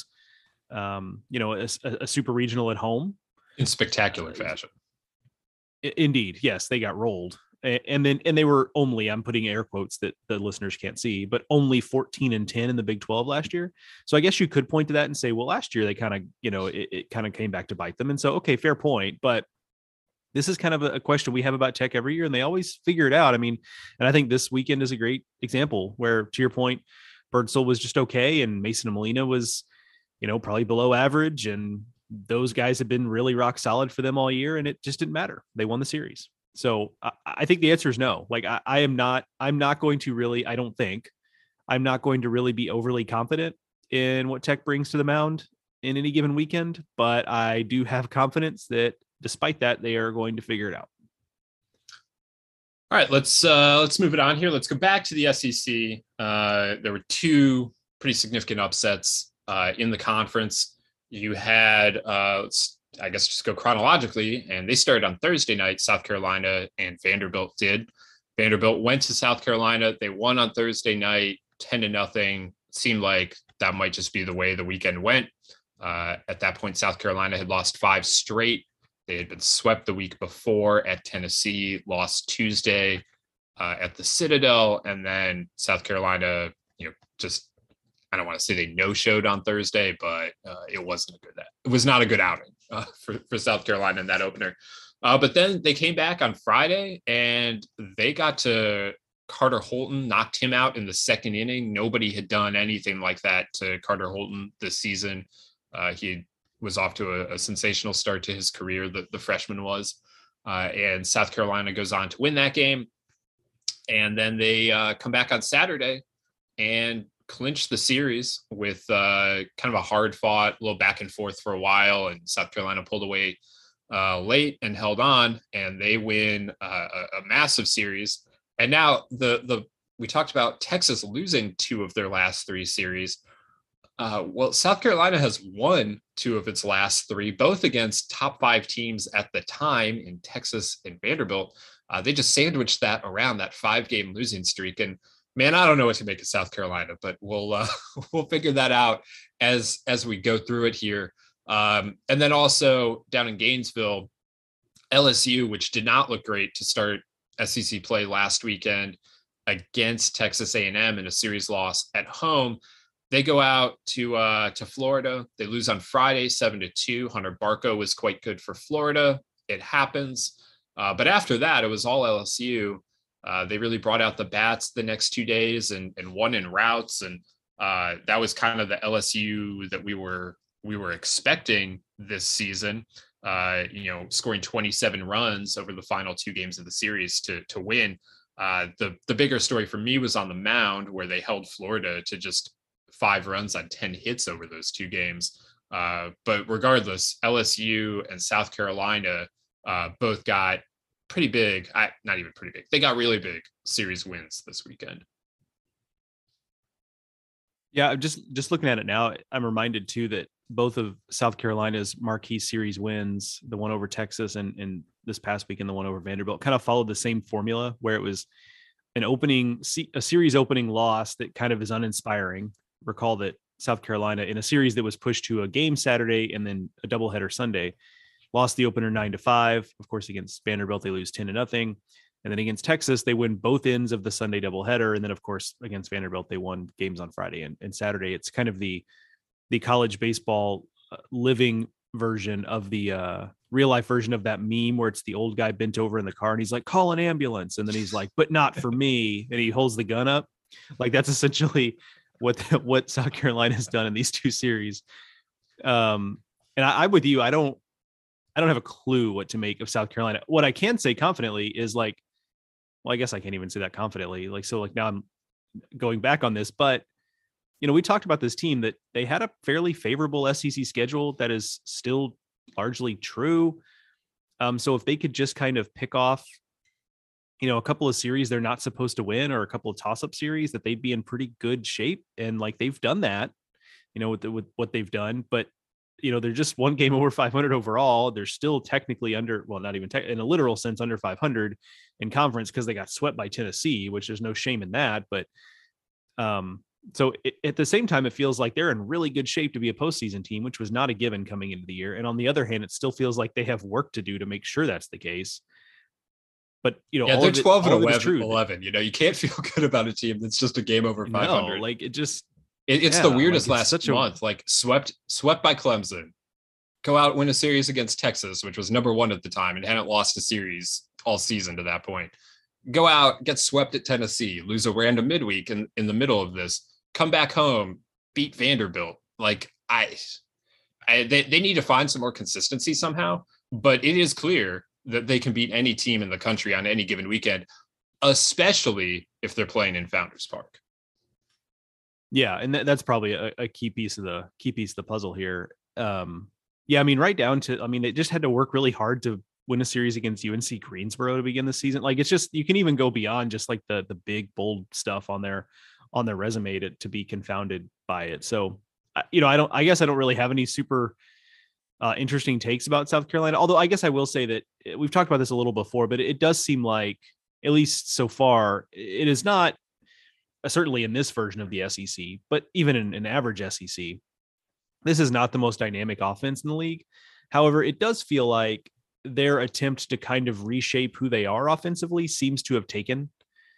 a super regional at home in spectacular fashion. Indeed. Yes. They got rolled. And they were only, I'm putting air quotes that the listeners can't see, but only 14-10 in the Big 12 last year. So I guess you could point to that and say, well, last year they kind of, it kind of came back to bite them. And so, okay, fair point. But this is kind of a question we have about Tech every year, and they always figure it out. I mean, and I think this weekend is a great example where, to your point, Birdsell was just okay, and Mason and Molina was, probably below average, and those guys have been really rock solid for them all year, and it just didn't matter. They won the series. So I think the answer is no. Like, I'm not going to really, I don't think I'm not going to really be overly confident in what Tech brings to the mound in any given weekend, but I do have confidence that despite that, they are going to figure it out. All right, let's move it on here. Let's go back to the SEC. There were 2 pretty significant upsets in the conference. You had, I guess just go chronologically, and they started on Thursday night. South Carolina and Vanderbilt did. Vanderbilt went to South Carolina. They won on Thursday night, 10-0. Seemed like that might just be the way the weekend went. At that point, South Carolina had lost 5 straight. They had been swept the week before at Tennessee, lost Tuesday at the Citadel, and then South Carolina, just, I don't want to say they no-showed on Thursday, but it was not a good outing for South Carolina in that opener. But then they came back on Friday, and they got to Carter Holton, knocked him out in the 2nd inning. Nobody had done anything like that to Carter Holton this season. He was off to a sensational start to his career, the freshman was. And South Carolina goes on to win that game. And then they come back on Saturday and clinched the series with kind of a hard fought, a little back and forth for a while. And South Carolina pulled away late and held on, and they win a massive series. And now we talked about Texas losing 2 of their last 3 series. Well, South Carolina has won 2 of its last 3, both against top 5 teams at the time in Texas and Vanderbilt. They just sandwiched that around that 5-game losing streak. And man, I don't know what to make of South Carolina, but we'll figure that out as we go through it here. And then also down in Gainesville, LSU, which did not look great to start SEC play last weekend against Texas A&M in a series loss at home. They go out to Florida. They lose on Friday, 7-2. Hunter Barco was quite good for Florida. It happens. But after that, it was all LSU. They really brought out the bats the next 2 days and won in routes. And that was kind of the LSU that we were expecting this season, scoring 27 runs over the final 2 games of the series to win. The bigger story for me was on the mound, where they held Florida to just 5 runs on 10 hits over those 2 games. But regardless, LSU and South Carolina both got pretty big, not even pretty big, they got really big series wins this weekend. Yeah, just looking at it now, I'm reminded too that both of South Carolina's marquee series wins, the one over Texas and this past weekend, the one over Vanderbilt, kind of followed the same formula, where it was a series opening loss that kind of is uninspiring. Recall that South Carolina, in a series that was pushed to a game Saturday and then a doubleheader Sunday, lost the opener 9-5. Of course, against Vanderbilt, they lose 10-0. And then against Texas, they win both ends of the Sunday doubleheader. And then, of course, against Vanderbilt, they won games on Friday and Saturday. It's kind of the college baseball living version of the real life version of that meme where it's the old guy bent over in the car and he's like, call an ambulance. And then he's like, but not for me. And he holds the gun up. Like, that's essentially what South Carolina has done in these 2 series. And I'm with you. I don't have a clue what to make of South Carolina. What I can say confidently is like, well, I guess I can't even say that confidently. Now I'm going back on this, but we talked about this team that they had a fairly favorable SEC schedule that is still largely true. So if they could just kind of pick off, a couple of series they're not supposed to win, or a couple of toss-up series, that they'd be in pretty good shape. And like, they've done that, with what they've done, but they're just 1 game over 500 overall. They're still technically under, well, not even in a literal sense, under 500 in conference, because they got swept by Tennessee, which there's no shame in that. But so at the same time, it feels like they're in really good shape to be a postseason team, which was not a given coming into the year. And on the other hand, it still feels like they have work to do to make sure that's the case. But they're 12 and 11. You can't feel good about a team that's just a game over 500. No, like, it just. It's the weirdest last month, like swept by Clemson, go out, win a series against Texas, which was number 1 at the time and hadn't lost a series all season to that point. Go out, get swept at Tennessee, lose a random midweek in the middle of this, come back home, beat Vanderbilt. Like, they need to find some more consistency somehow, but it is clear that they can beat any team in the country on any given weekend, especially if they're playing in Founders Park. Yeah, and that's probably a key piece of the puzzle here. Right down to, they just had to work really hard to win a series against UNC Greensboro to begin the season. Like, it's just, you can even go beyond just like the big bold stuff on their resume to be confounded by it. So, I guess I don't really have any super interesting takes about South Carolina. Although I guess I will say that we've talked about this a little before, but it does seem like, at least so far, it is not. Certainly in this version of the SEC, but even in an average SEC, this is not the most dynamic offense in the league. However, it does feel like their attempt to kind of reshape who they are offensively seems to have taken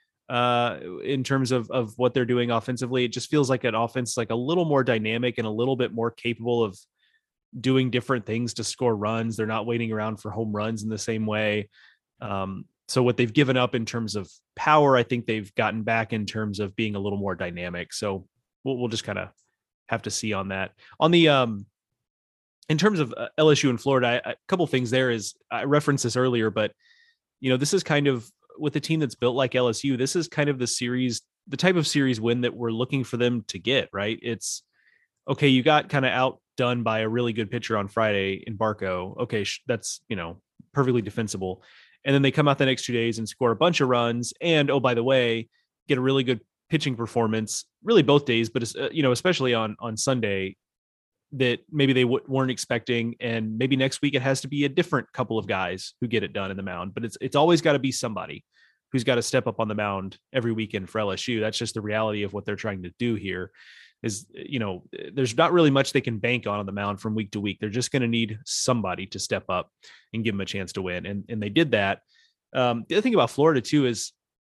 in terms of what they're doing offensively. It just feels like an offense like a little more dynamic and a little bit more capable of doing different things to score runs. They're not waiting around for home runs in the same way. So what they've given up in terms of power, I think they've gotten back in terms of being a little more dynamic. So we'll just kind of have to see on that. On the in terms of LSU and Florida, a couple things there is, I referenced this earlier, but this is kind of, with a team that's built like LSU, this is kind of the series the type of series win that we're looking for them to get, right? It's okay. You got kind of outdone by a really good pitcher on Friday in Barco. Okay. That's, perfectly defensible. And then they come out the next 2 days and score a bunch of runs. And, oh, by the way, get a really good pitching performance, really both days, but especially on Sunday, that maybe they weren't expecting. And maybe next week it has to be a different couple of guys who get it done in the mound, but it's always got to be somebody who's got to step up on the mound every weekend for LSU. That's just the reality of what they're trying to do here. Is, there's not really much they can bank on the mound from week to week. They're just going to need somebody to step up and give them a chance to win. And they did that. The other thing about Florida too is,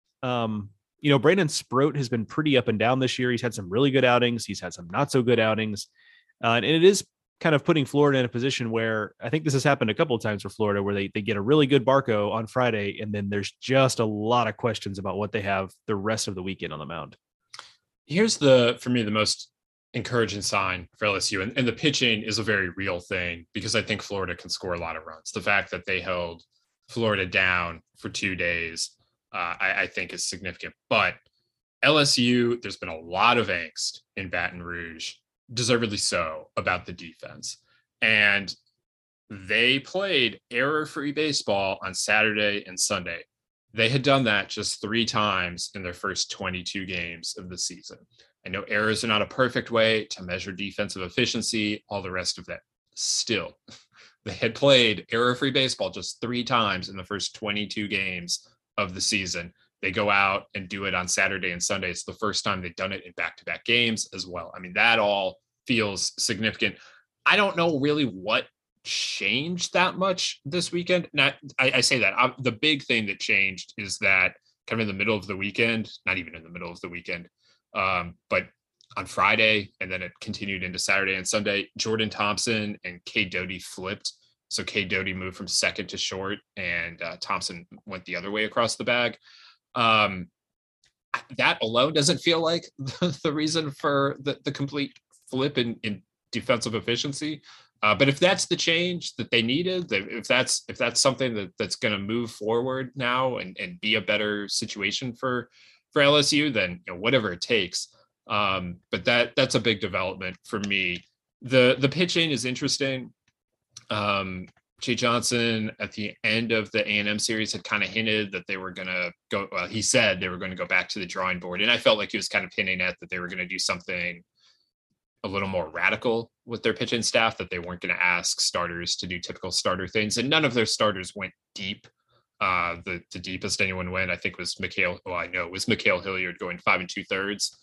Brandon Sproat has been pretty up and down this year. He's had some really good outings. He's had some not so good outings. And it is kind of putting Florida in a position where I think this has happened a couple of times for Florida, where they get a really good Barco on Friday, and then there's just a lot of questions about what they have the rest of the weekend on the mound. Here's for me, the most encouraging sign for LSU, and the pitching is a very real thing because I think Florida can score a lot of runs. The fact that they held Florida down for 2 days, I think is significant. But LSU, there's been a lot of angst in Baton Rouge, deservedly so, about the defense. And they played error-free baseball on Saturday and Sunday. They had done that just 3 times in their first 22 games of the season. I know errors are not a perfect way to measure defensive efficiency, all the rest of that. Still, they had played error-free baseball just 3 times in the first 22 games of the season. They go out and do it on Saturday and Sunday. It's the first time they've done it in back-to-back games as well. I mean, that all feels significant. I don't know really what changed that much this weekend. I say that the big thing that changed is that kind of in the middle of the weekend, not even in the middle of the weekend, but on Friday, and then it continued into Saturday and Sunday, Jordan Thompson and Cade Doughty flipped. So Cade Doughty moved from second to short, and Thompson went the other way across the bag. That alone doesn't feel like the reason for the complete flip in defensive efficiency. But if that's the change that they needed, if that's something that's going to move forward now and be a better situation for LSU, then whatever it takes. But that's a big development for me. The pitching is interesting. Jay Johnson at the end of the A&M series had kind of hinted that they were going to go. Well, he said they were going to go back to the drawing board, and I felt like he was kind of hinting at that they were going to do something a little more radical with their pitching staff, that they weren't going to ask starters to do typical starter things. And none of their starters went deep. The deepest anyone went, I think, was Mikhail Hilliard going 5 2/3.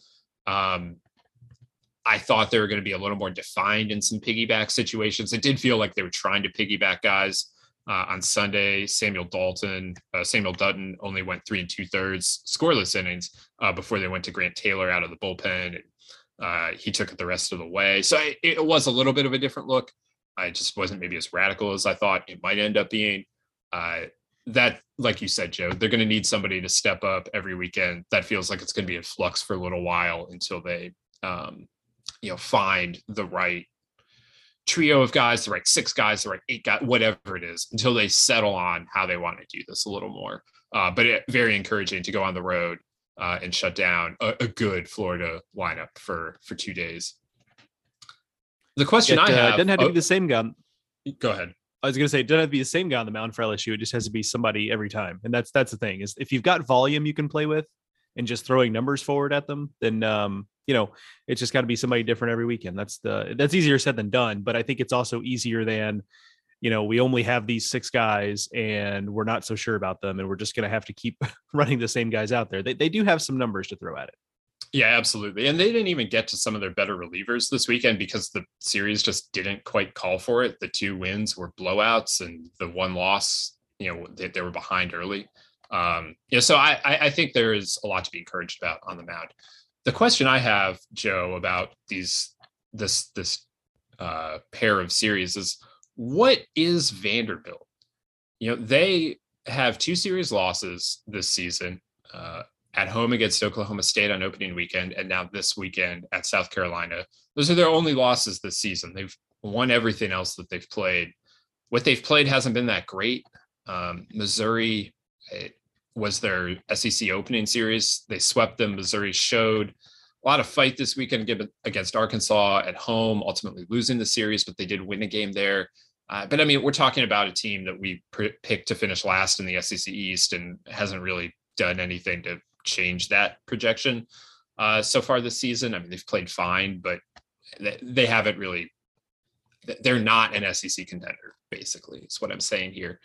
I thought they were going to be a little more defined in some piggyback situations. It did feel like they were trying to piggyback guys. On Sunday, Samuel Dutton only went 3 2/3 scoreless innings before they went to Grant Taylor out of the bullpen. He took it the rest of the way. So it was a little bit of a different look. I just wasn't maybe as radical as I thought it might end up being. That, like you said, Joe, they're going to need somebody to step up every weekend. That feels like it's going to be in flux for a little while until they, find the right trio of guys, the right 6 guys, the right 8 guys, whatever it is, until they settle on how they want to do this a little more. But very encouraging to go on the road and shut down a good Florida lineup for 2 days. The question I have... It doesn't have to be the same guy. Go ahead. I was going to say, it doesn't have to be the same guy on the mound for LSU. It just has to be somebody every time. And that's the thing, is if you've got volume you can play with and just throwing numbers forward at them, then, it's just got to be somebody different every weekend. That's easier said than done. But I think it's also easier than, we only have these 6 guys and we're not so sure about them, and we're just going to have to keep running the same guys out there. They do have some numbers to throw at it. Yeah, absolutely. And they didn't even get to some of their better relievers this weekend because the series just didn't quite call for it. The 2 wins were blowouts, and the 1 loss, they were behind early. So I think there is a lot to be encouraged about on the mound. The question I have, Joe, about this pair of series is, what is Vanderbilt? They have 2 series losses this season, at home against Oklahoma State on opening weekend, and now this weekend at South Carolina. Those are their only losses this season. They've won everything else that they've played. What they've played hasn't been that great. Missouri, was their SEC opening series. They swept them. Missouri showed a lot of fight this weekend against Arkansas at home, ultimately losing the series, but they did win a game there. But I mean, we're talking about a team that we picked to finish last in the SEC East and hasn't really done anything to change that projection so far this season. I mean, they've played fine, but they haven't really, they're not an SEC contender, basically, is what I'm saying here.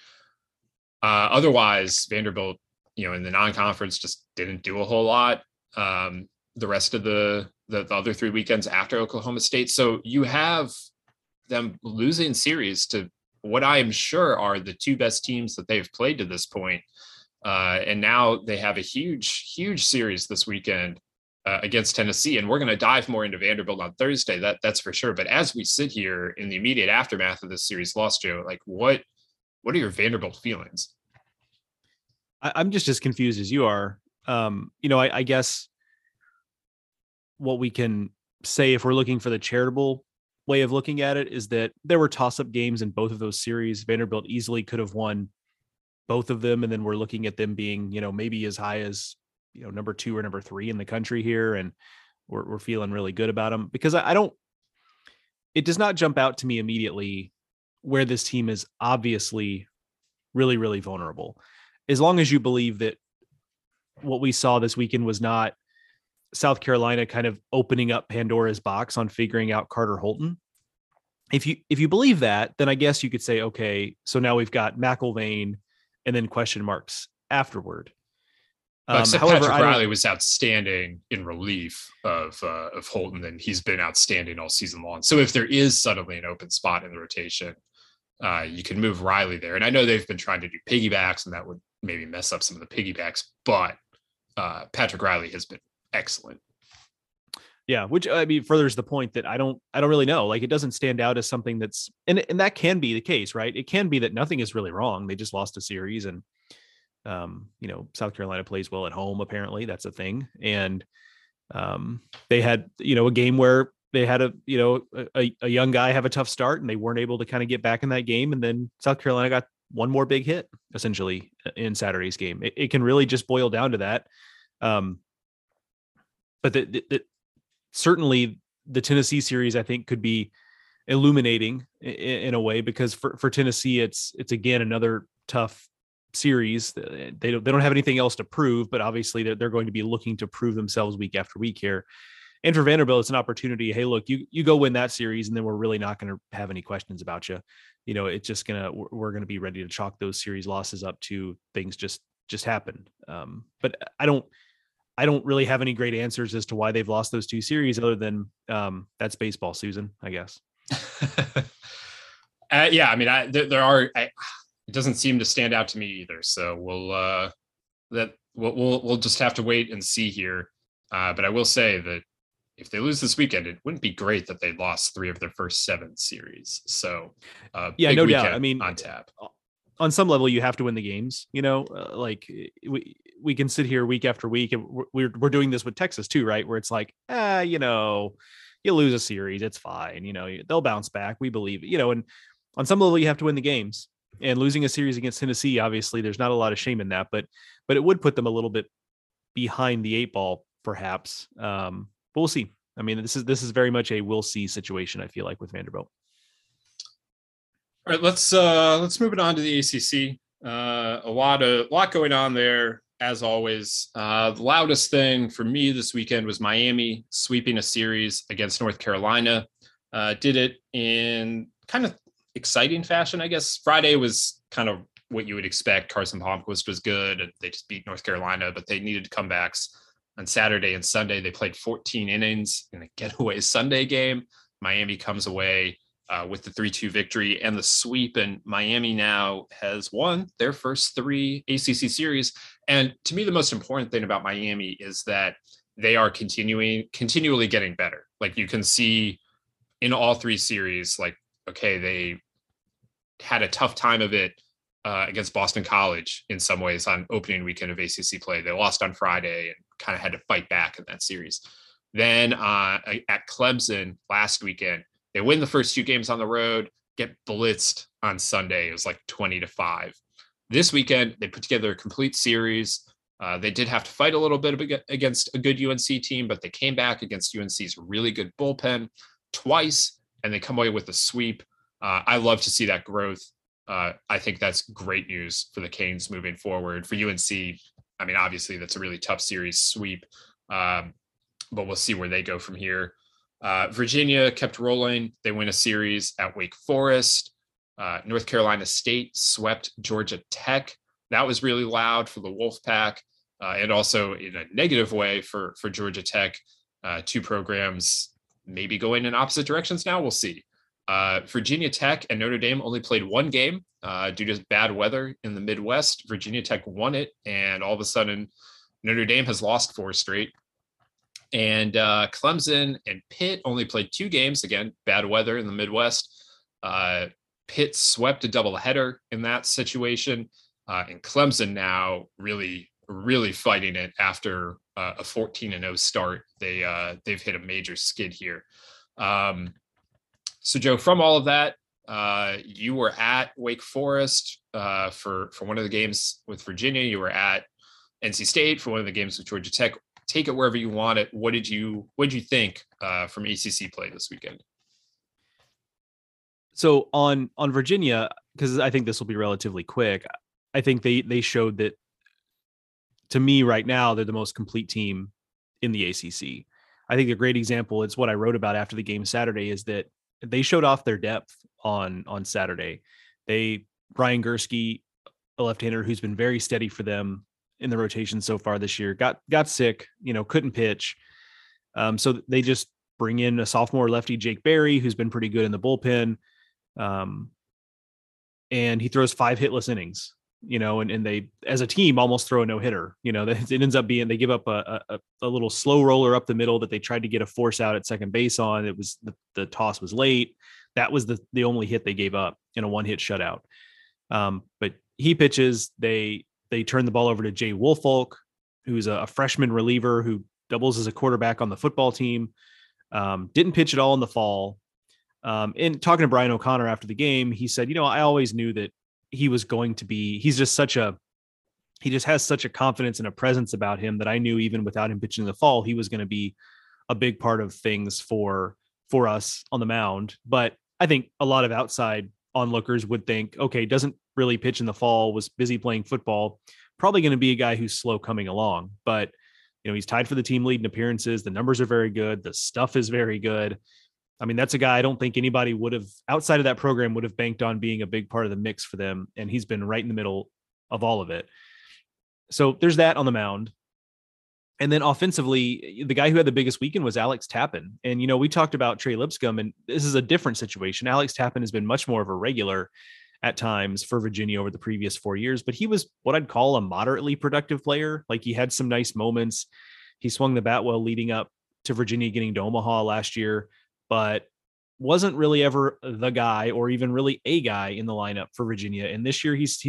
Otherwise, Vanderbilt, in the non-conference just didn't do a whole lot. The rest of the other 3 weekends after Oklahoma State. So you have them losing series to what I am sure are the 2 best teams that they've played to this point. And now they have a huge series this weekend against Tennessee. And we're going to dive more into Vanderbilt on Thursday. That's for sure. But as we sit here in the immediate aftermath of this series loss, Joe, like what are your Vanderbilt feelings? I'm just as confused as you are. I guess what we can say, if we're looking for the charitable way of looking at it, is that there were toss-up games in both of those series. Vanderbilt easily could have won both of them. And then we're looking at them being, maybe as high as, number 2 or number 3 in the country here. And we're feeling really good about them, because it does not jump out to me immediately where this team is obviously really, really vulnerable. As long as you believe that what we saw this weekend was not South Carolina kind of opening up Pandora's box on figuring out Carter Holton. If you believe that, then I guess you could say, okay, so now we've got McIlvain and then question marks afterward. Except however, Patrick Riley was outstanding in relief of Holton, and he's been outstanding all season long. So if there is suddenly an open spot in the rotation, you can move Riley there. And I know they've been trying to do piggybacks, and that would maybe mess up some of the piggybacks, but Patrick Riley has been excellent. Yeah, which I mean furthers the point that I don't really know. Like, it doesn't stand out as something that's, and that can be the case, right? It can be that nothing is really wrong. They just lost a series, and South Carolina plays well at home. Apparently, that's a thing. And they had a game where they had a young guy have a tough start, and they weren't able to kind of get back in that game. And then South Carolina got one more big hit essentially in Saturday's game. It can really just boil down to that. But certainly the Tennessee series, I think, could be illuminating in a way, because for Tennessee, it's again another tough series. They don't have anything else to prove, but obviously they're going to be looking to prove themselves week after week here. And for Vanderbilt, it's an opportunity. Hey, look, you go win that series, and then we're really not going to have any questions about you. It's just we're going to be ready to chalk those series losses up to things just happened. But I don't really have any great answers as to why they've lost those 2 series, other than that's baseball, Susan, I guess. Yeah, I mean, there are. It doesn't seem to stand out to me either. So we'll just have to wait and see here. But I will say that if they lose this weekend, it wouldn't be great that they lost 3 of their first 7 series. So yeah, no doubt. I mean, on tap. On some level, you have to win the games. Like we can sit here week after week, and we're doing this with Texas too, right? Where it's like, you lose a series, it's fine. They'll bounce back. We believe it. And on some level, you have to win the games. And losing a series against Tennessee, obviously, there's not a lot of shame in that, but it would put them a little bit behind the 8 ball, perhaps. But we'll see. I mean, this is very much a we'll see situation, I feel like, with Vanderbilt. All right, let's move it on to the ACC. A lot going on there, as always. The loudest thing for me this weekend was Miami sweeping a series against North Carolina. Did it in kind of exciting fashion, I guess. Friday was kind of what you would expect. Carson Palmquist was good, and they just beat North Carolina, but they needed comebacks. On Saturday and Sunday, they played 14 innings in a getaway Sunday game. Miami comes away with the 3-2 victory and the sweep, and Miami now has won their first 3 ACC series. And to me, the most important thing about Miami is that they are continually getting better. Like, you can see in all 3 series, like, okay, they had a tough time of it against Boston College in some ways on opening weekend of ACC play. They lost on Friday and kind of had to fight back in that series. Then at Clemson last weekend, they win the first 2 games on the road, get blitzed on Sunday. It was like 20-5. This weekend, they put together a complete series. They did have to fight a little bit against a good UNC team, but they came back against UNC's really good bullpen twice, and they come away with a sweep. I love to see that growth. I think that's great news for the Canes moving forward. For UNC, I mean, obviously that's a really tough series sweep, but we'll see where they go from here. Virginia kept rolling. They win a series at Wake Forest. North Carolina State swept Georgia Tech. That was really loud for the Wolfpack, and also in a negative way for Georgia Tech. Two programs maybe going in opposite directions now. We'll see. Virginia Tech and Notre Dame only played one game due to bad weather in the Midwest. Virginia Tech won it, and all of a sudden, Notre Dame has lost 4 straight. And Clemson and Pitt only played 2 games. Again, bad weather in the Midwest. Pitt swept a doubleheader in that situation. And Clemson now really fighting it after a 14-0 start. They've hit a major skid here. So Joe, from all of that, you were at Wake Forest for one of the games with Virginia. You were at NC State for one of the games with Georgia Tech. Take it wherever you want it. What did you think from ACC play this weekend? So on Virginia, because I think this will be relatively quick, I think they showed that, to me right now, they're the most complete team in the ACC. I think a great example, it's what I wrote about after the game Saturday, is that they showed off their depth on Saturday. Brian Gursky, a left-hander who's been very steady for them in the rotation so far this year, got sick, couldn't pitch. So they just bring in a sophomore lefty, Jake Berry, who's been pretty good in the bullpen. And he throws 5 hitless innings, and they, as a team, almost throw a no-hitter. It ends up being, they give up a little slow roller up the middle that they tried to get a force out at second base on. It was the toss was late. That was the only hit they gave up in a 1-hit shutout. But he pitches, they turn the ball over to Jay Woolfolk, who's a freshman reliever who doubles as a quarterback on the football team. Didn't pitch at all in the fall. And talking to Brian O'Connor after the game, he said, I always knew that he was going to be, he just has such a confidence and a presence about him that I knew even without him pitching in the fall, he was going to be a big part of things for us on the mound. But I think a lot of outside onlookers would think, okay, doesn't really pitch in the fall, was busy playing football, probably going to be a guy who's slow coming along. But, he's tied for the team lead in appearances. The numbers are very good. The stuff is very good. I mean, that's a guy I don't think anybody would have, outside of that program, would have banked on being a big part of the mix for them. And he's been right in the middle of all of it. So there's that on the mound. And then offensively, the guy who had the biggest weekend was Alex Tappan. And, we talked about Trey Lipscomb, and this is a different situation. Alex Tappan has been much more of a regular at times for Virginia over the previous 4 years, but he was what I'd call a moderately productive player. Like, he had some nice moments. He swung the bat well leading up to Virginia getting to Omaha last year, but wasn't really ever the guy or even really a guy in the lineup for Virginia. And this year he's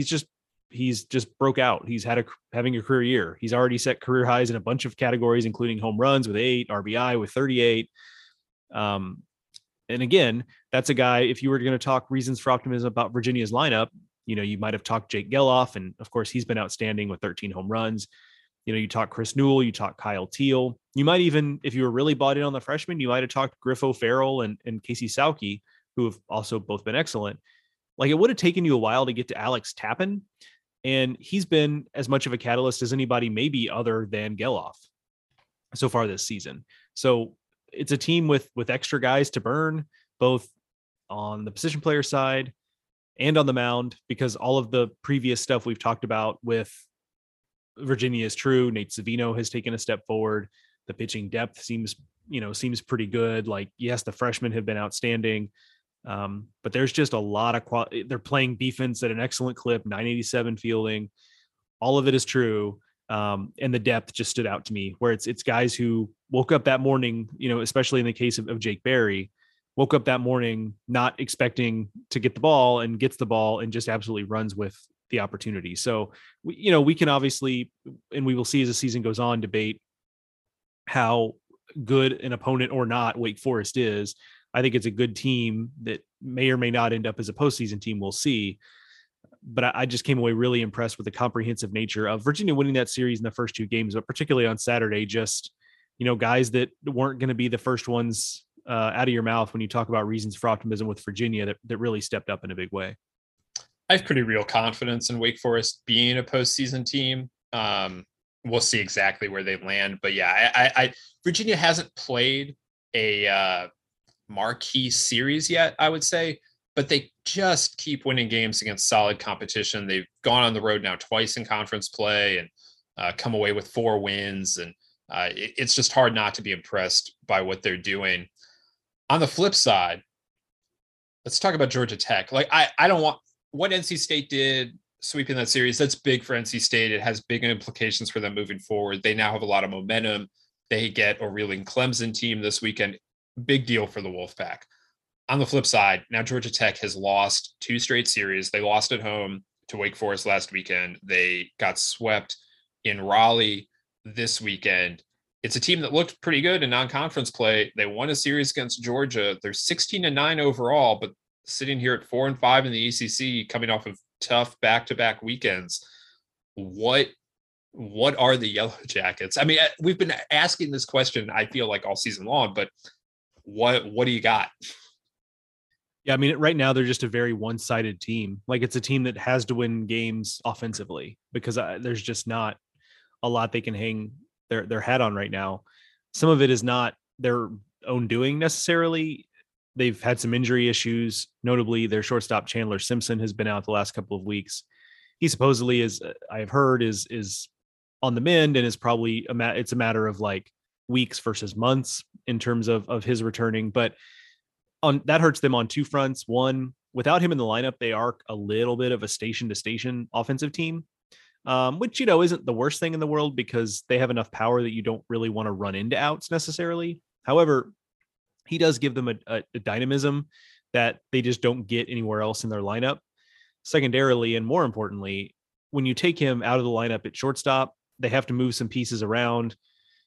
just broke out. He's having a career year. He's already set career highs in a bunch of categories, including home runs with 8, RBI with 38. And again, that's a guy, if you were going to talk reasons for optimism about Virginia's lineup, you might have talked Jake Geloff. And of course he's been outstanding with 13 home runs. You talk Chris Newell, you talk Kyle Teal. You might even, if you were really bought in on the freshmen, you might have talked Griff O'Farrell and Casey Sauke, who have also both been excellent. Like, it would have taken you a while to get to Alex Tappan, and he's been as much of a catalyst as anybody, maybe other than Geloff, so far this season. So it's a team with extra guys to burn, both on the position player side and on the mound, because all of the previous stuff we've talked about with Virginia is true. Nate Savino has taken a step forward. The pitching depth seems pretty good. Like, yes, the freshmen have been outstanding. But there's just a lot of quality. They're playing defense at an excellent clip, 987 fielding. All of it is true. And the depth just stood out to me, where it's guys who woke up that morning, especially in the case of Jake Berry, woke up that morning not expecting to get the ball and gets the ball and just absolutely runs with the opportunity. So, we can obviously, and we will see as the season goes on, debate how good an opponent or not Wake Forest is. I think it's a good team that may or may not end up as a postseason team. We'll see. But I just came away really impressed with the comprehensive nature of Virginia winning that series in the first two games, but particularly on Saturday, just, guys that weren't going to be the first ones out of your mouth when you talk about reasons for optimism with Virginia that really stepped up in a big way. I have pretty real confidence in Wake Forest being a postseason team. We'll see exactly where they land, but yeah, Virginia hasn't played a marquee series yet, I would say, but they just keep winning games against solid competition. They've gone on the road now twice in conference play and come away with 4 wins. And it's just hard not to be impressed by what they're doing. On the flip side, let's talk about Georgia Tech. Like, I don't want what NC State did sweeping that series. That's big for NC State. It has big implications for them moving forward. They now have a lot of momentum. They get a reeling Clemson team this weekend. Big deal for the Wolfpack. On the flip side, now Georgia Tech has lost 2 straight series. They lost at home to Wake Forest last weekend. They got swept in Raleigh this weekend. It's a team that looked pretty good in non-conference play. They won a series against Georgia. They're 16-9 overall, but sitting here at 4-5 in the ACC, coming off of tough back-to-back weekends. What are the Yellow Jackets? I mean, we've been asking this question, I feel like, all season long, but what do you got? Yeah, I mean, right now they're just a very one-sided team. Like, it's a team that has to win games offensively because there's just not a lot they can hang their hat on right now. Some of it is not their own doing necessarily. They've had some injury issues. Notably, their shortstop Chandler Simpson has been out the last couple of weeks. He supposedly is, I've heard, is on the mend and is probably it's a matter of like weeks versus months in terms of his returning. But that hurts them on 2 fronts. One, without him in the lineup, they are a little bit of a station to station offensive team, which, isn't the worst thing in the world because they have enough power that you don't really want to run into outs necessarily. However, he does give them a dynamism that they just don't get anywhere else in their lineup. Secondarily, and more importantly, when you take him out of the lineup at shortstop, they have to move some pieces around.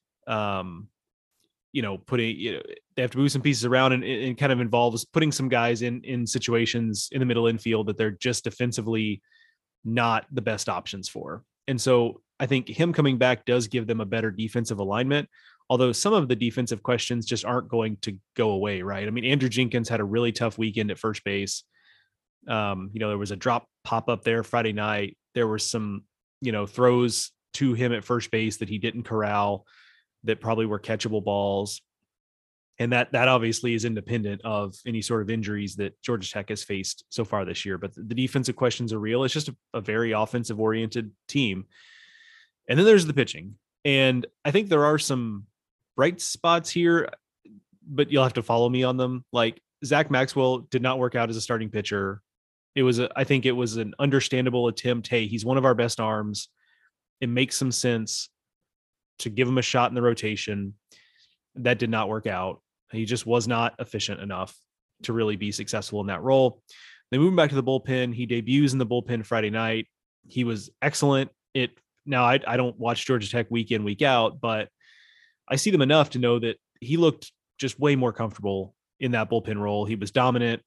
They have to move some pieces around and kind of involves putting some guys in situations in the middle infield that they're just defensively not the best options for. And so I think him coming back does give them a better defensive alignment, although some of the defensive questions just aren't going to go away, right? I mean, Andrew Jenkins had a really tough weekend at first base. There was a drop pop up there Friday night. There were some, throws to him at first base that he didn't corral that probably were catchable balls. And that obviously is independent of any sort of injuries that Georgia Tech has faced so far this year. But the defensive questions are real. It's just a very offensive oriented team. And then there's the pitching. And I think there are some bright spots here, but you'll have to follow me on them. Like, Zach Maxwell did not work out as a starting pitcher. I think it was an understandable attempt. Hey, he's one of our best arms. It makes some sense to give him a shot in the rotation. That did not work out. He just was not efficient enough to really be successful in that role. They move him back to the bullpen. He debuts in the bullpen Friday night. He was excellent. Now I don't watch Georgia Tech week in, week out, but I see them enough to know that he looked just way more comfortable in that bullpen role. He was dominant.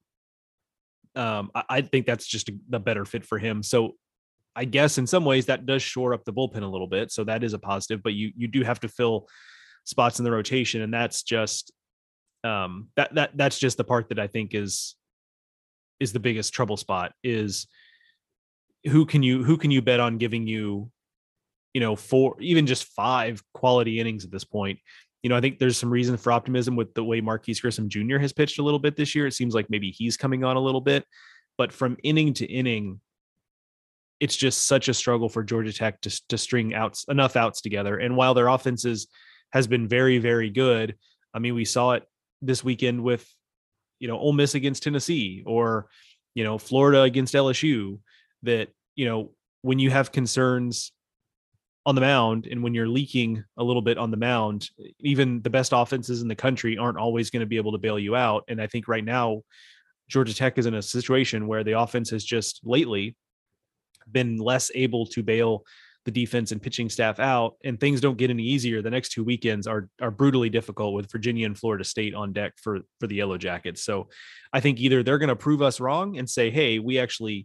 I think that's just the better fit for him. So I guess in some ways that does shore up the bullpen a little bit. So that is a positive, but you do have to fill spots in the rotation. And that's just that's just the part that I think is the biggest trouble spot is who can you bet on giving you, 4, even just 5 quality innings at this point. I think there's some reason for optimism with the way Marquise Grissom Jr. has pitched a little bit this year. It seems like maybe he's coming on a little bit, but from inning to inning, it's just such a struggle for Georgia Tech to string enough outs together. And while their offenses has been very, very good, I mean, we saw it this weekend with, Ole Miss against Tennessee or, Florida against LSU, that, when you have concerns on the mound and when you're leaking a little bit on the mound, even the best offenses in the country aren't always going to be able to bail you out. And I think right now Georgia Tech is in a situation where the offense has just lately been less able to bail the defense and pitching staff out, and things don't get any easier. The next 2 weekends are brutally difficult with Virginia and Florida State on deck for the Yellow Jackets. So I think either they're going to prove us wrong and say, hey, we actually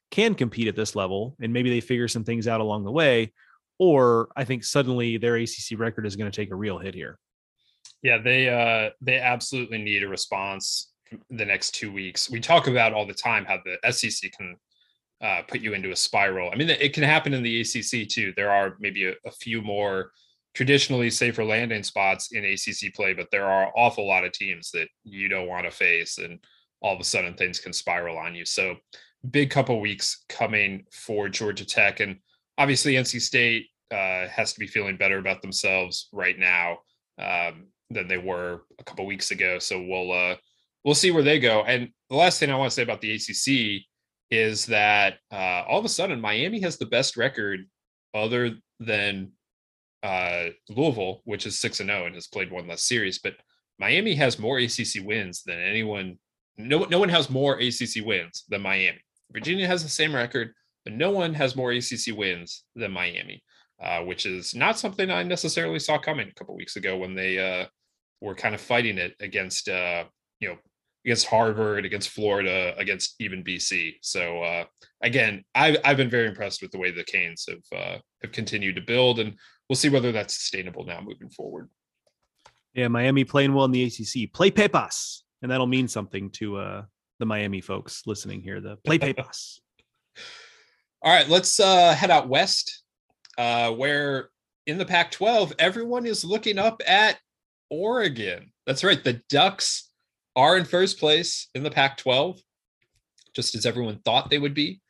can compete at this level, and maybe they figure some things out along the way, or I think suddenly their ACC record is going to take a real hit here. Yeah, they absolutely need a response the next 2 weeks. We talk about all the time how the SEC can put you into a spiral. I mean, it can happen in the ACC too. There are maybe a few more traditionally safer landing spots in ACC play, but there are an awful lot of teams that you don't want to face, and all of a sudden things can spiral on you. So big couple weeks coming for Georgia Tech, and obviously NC State has to be feeling better about themselves right now than they were a couple weeks ago. So we'll see where they go. And the last thing I want to say about the ACC is that all of a sudden Miami has the best record other than Louisville, which is 6-0 and has played one less series. But Miami has more ACC wins than anyone. No one has more ACC wins than Miami. Virginia has the same record, but no one has more ACC wins than Miami, which is not something I necessarily saw coming a couple weeks ago when they were kind of fighting it against against Harvard, against Florida, against even BC. So again, I've been very impressed with the way the Canes have continued to build, and we'll see whether that's sustainable now moving forward. Yeah, Miami playing well in the ACC. Play Pepas, and that'll mean something to the Miami folks listening here. The Play Pepas. All right, let's head out west, where in the Pac-12, everyone is looking up at Oregon. That's right. The Ducks are in first place in the Pac-12, just as everyone thought they would be.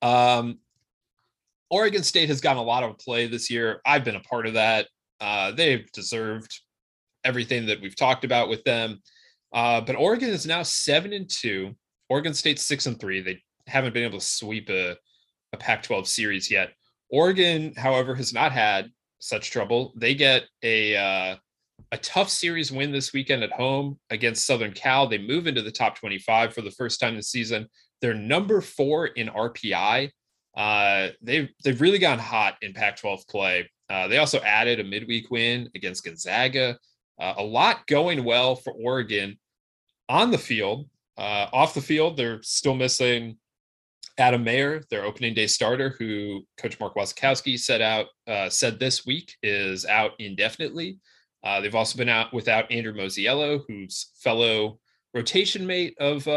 Oregon State has gotten a lot of play this year. I've been a part of that. They've deserved everything that we've talked about with them. But Oregon is now 7-2. Oregon State's 6-3. They haven't been able to sweep a Pac-12 series yet. Oregon, however, has not had such trouble. They get a tough series win this weekend at home against Southern Cal. They move into the top 25 for the first time this season. They're number 4 in RPI. They've really gone hot in Pac-12 play. They also added a midweek win against Gonzaga. A lot going well for Oregon on the field. Off the field, they're still missing Adam Mayer, their opening day starter, who Coach Mark Wasikowski said this week is out indefinitely. They've also been out without Andrew Mosiello, who's fellow rotation mate of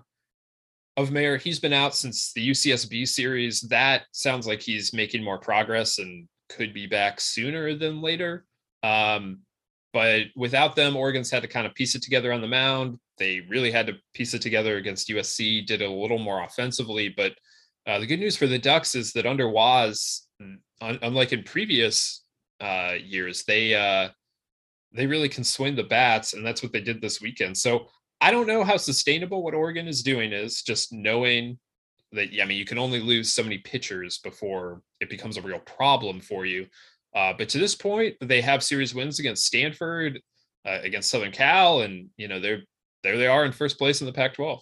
Mayer. He's been out since the UCSB series. That sounds like he's making more progress and could be back sooner than later. But without them, Oregon's had to kind of piece it together on the mound. They really had to piece it together against USC, did a little more offensively. But the good news for the Ducks is that under Waz, unlike in previous years, they really can swing the bats, and that's what they did this weekend. So I don't know how sustainable what Oregon is doing is, just knowing that, you can only lose so many pitchers before it becomes a real problem for you. But to this point, they have series wins against Stanford, against Southern Cal, and there they are in first place in the Pac-12.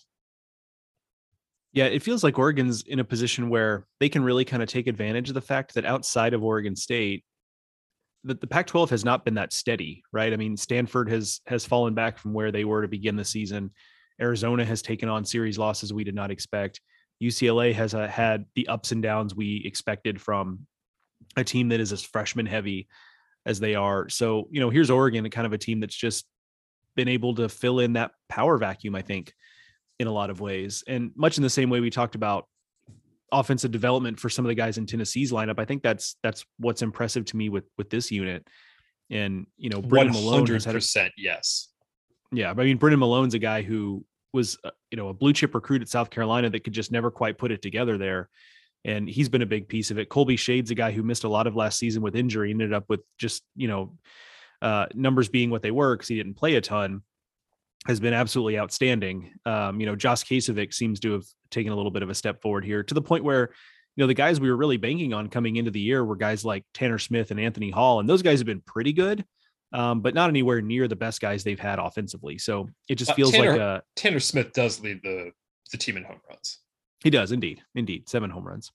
Yeah, it feels like Oregon's in a position where they can really kind of take advantage of the fact that outside of Oregon State, the Pac-12 has not been that steady, right? I mean, Stanford has fallen back from where they were to begin the season. Arizona has taken on series losses we did not expect. UCLA has had the ups and downs we expected from a team that is as freshman heavy as they are. So, here's Oregon, kind of a team that's just been able to fill in that power vacuum, I think, in a lot of ways. And much in the same way we talked about offensive development for some of the guys in Tennessee's lineup, I think that's what's impressive to me with this unit. And, Brendan Malone has had yes. Yeah. I mean, Brendan Malone's a guy who was, a blue chip recruit at South Carolina that could just never quite put it together there. And he's been a big piece of it. Colby Shade's a guy who missed a lot of last season with injury, ended up with just, numbers being what they were because he didn't play a ton, has been absolutely outstanding. Josh Kasovic seems to have taken a little bit of a step forward here, to the point where, the guys we were really banking on coming into the year were guys like Tanner Smith and Anthony Hall. And those guys have been pretty good, but not anywhere near the best guys they've had offensively. So it just feels like Tanner Smith does lead the team in home runs. He does indeed. 7 home runs.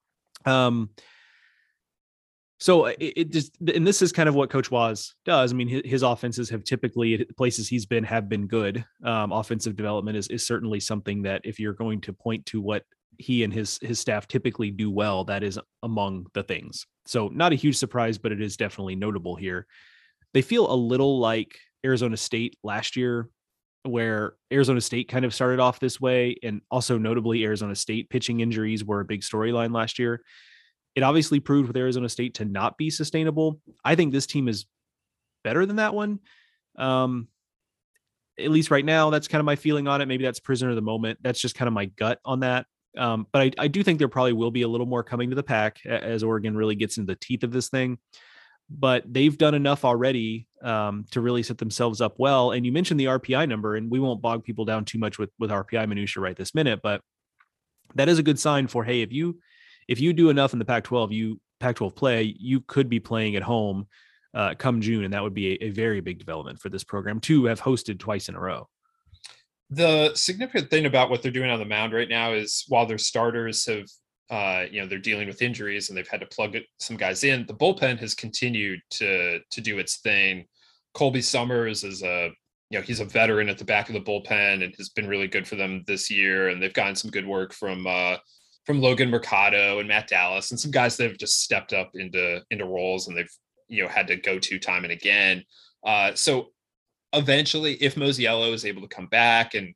So it just, and this is kind of what Coach Waz does. I mean, his offenses have typically, places he's been, have been good. Offensive development is certainly something that, if you're going to point to what he and his staff typically do well, that is among the things. So not a huge surprise, but it is definitely notable here. They feel a little like Arizona State last year, where Arizona State kind of started off this way. And also notably, Arizona State pitching injuries were a big storyline last year. It obviously proved with Arizona State to not be sustainable. I think this team is better than that one. At least right now, that's kind of my feeling on it. Maybe that's prisoner of the moment. That's just kind of my gut on that. But I do think there probably will be a little more coming to the pack as Oregon really gets into the teeth of this thing. But they've done enough already to really set themselves up well. And you mentioned the RPI number, and we won't bog people down too much with RPI minutia right this minute, but that is a good sign for, hey, if you do enough in the Pac-12 play, you could be playing at home come June, and that would be a very big development for this program to have hosted twice in a row. The significant thing about what they're doing on the mound right now is while their starters have, they're dealing with injuries and they've had to plug some guys in, the bullpen has continued to do its thing. Colby Summers is he's a veteran at the back of the bullpen and has been really good for them this year. And they've gotten some good work from Logan Mercado and Matt Dallas and some guys that have just stepped up into roles and they've, had to go to time and again. So eventually, if Mosiello is able to come back and,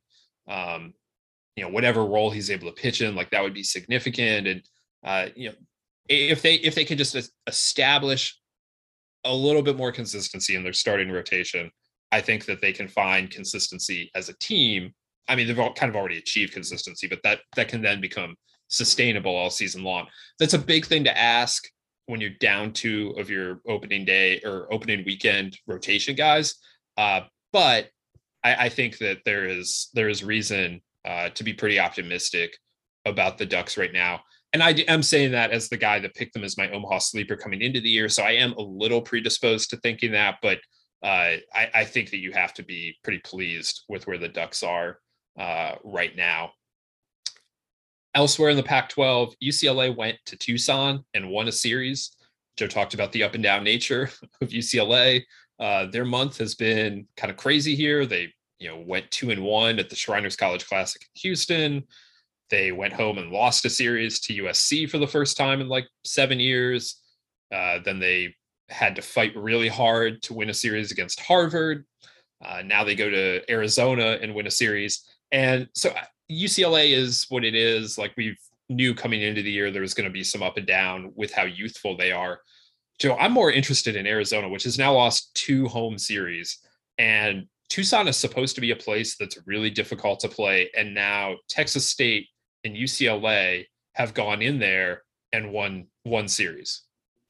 whatever role he's able to pitch in, like that would be significant. And, if they can just establish a little bit more consistency in their starting rotation, I think that they can find consistency as a team. I mean, they've all kind of already achieved consistency, but that can then become sustainable all season long. That's a big thing to ask when you're down 2 of your opening day or opening weekend rotation guys. But I think that there is reason to be pretty optimistic about the Ducks right now. And I am saying that as the guy that picked them as my Omaha sleeper coming into the year. So I am a little predisposed to thinking that, but I think that you have to be pretty pleased with where the Ducks are right now. Elsewhere in the Pac-12, UCLA went to Tucson and won a series. Joe talked about the up and down nature of UCLA. Their month has been kind of crazy here. They, went 2-1 at the Shriners College Classic in Houston. They went home and lost a series to USC for the first time in like 7 years. Then they had to fight really hard to win a series against Harvard. Now they go to Arizona and win a series. And so UCLA is what it is. Like we knew coming into the year, there was going to be some up and down with how youthful they are. Joe, I'm more interested in Arizona, which has now lost 2 home series. And Tucson is supposed to be a place that's really difficult to play. And now Texas State and UCLA have gone in there and won one series.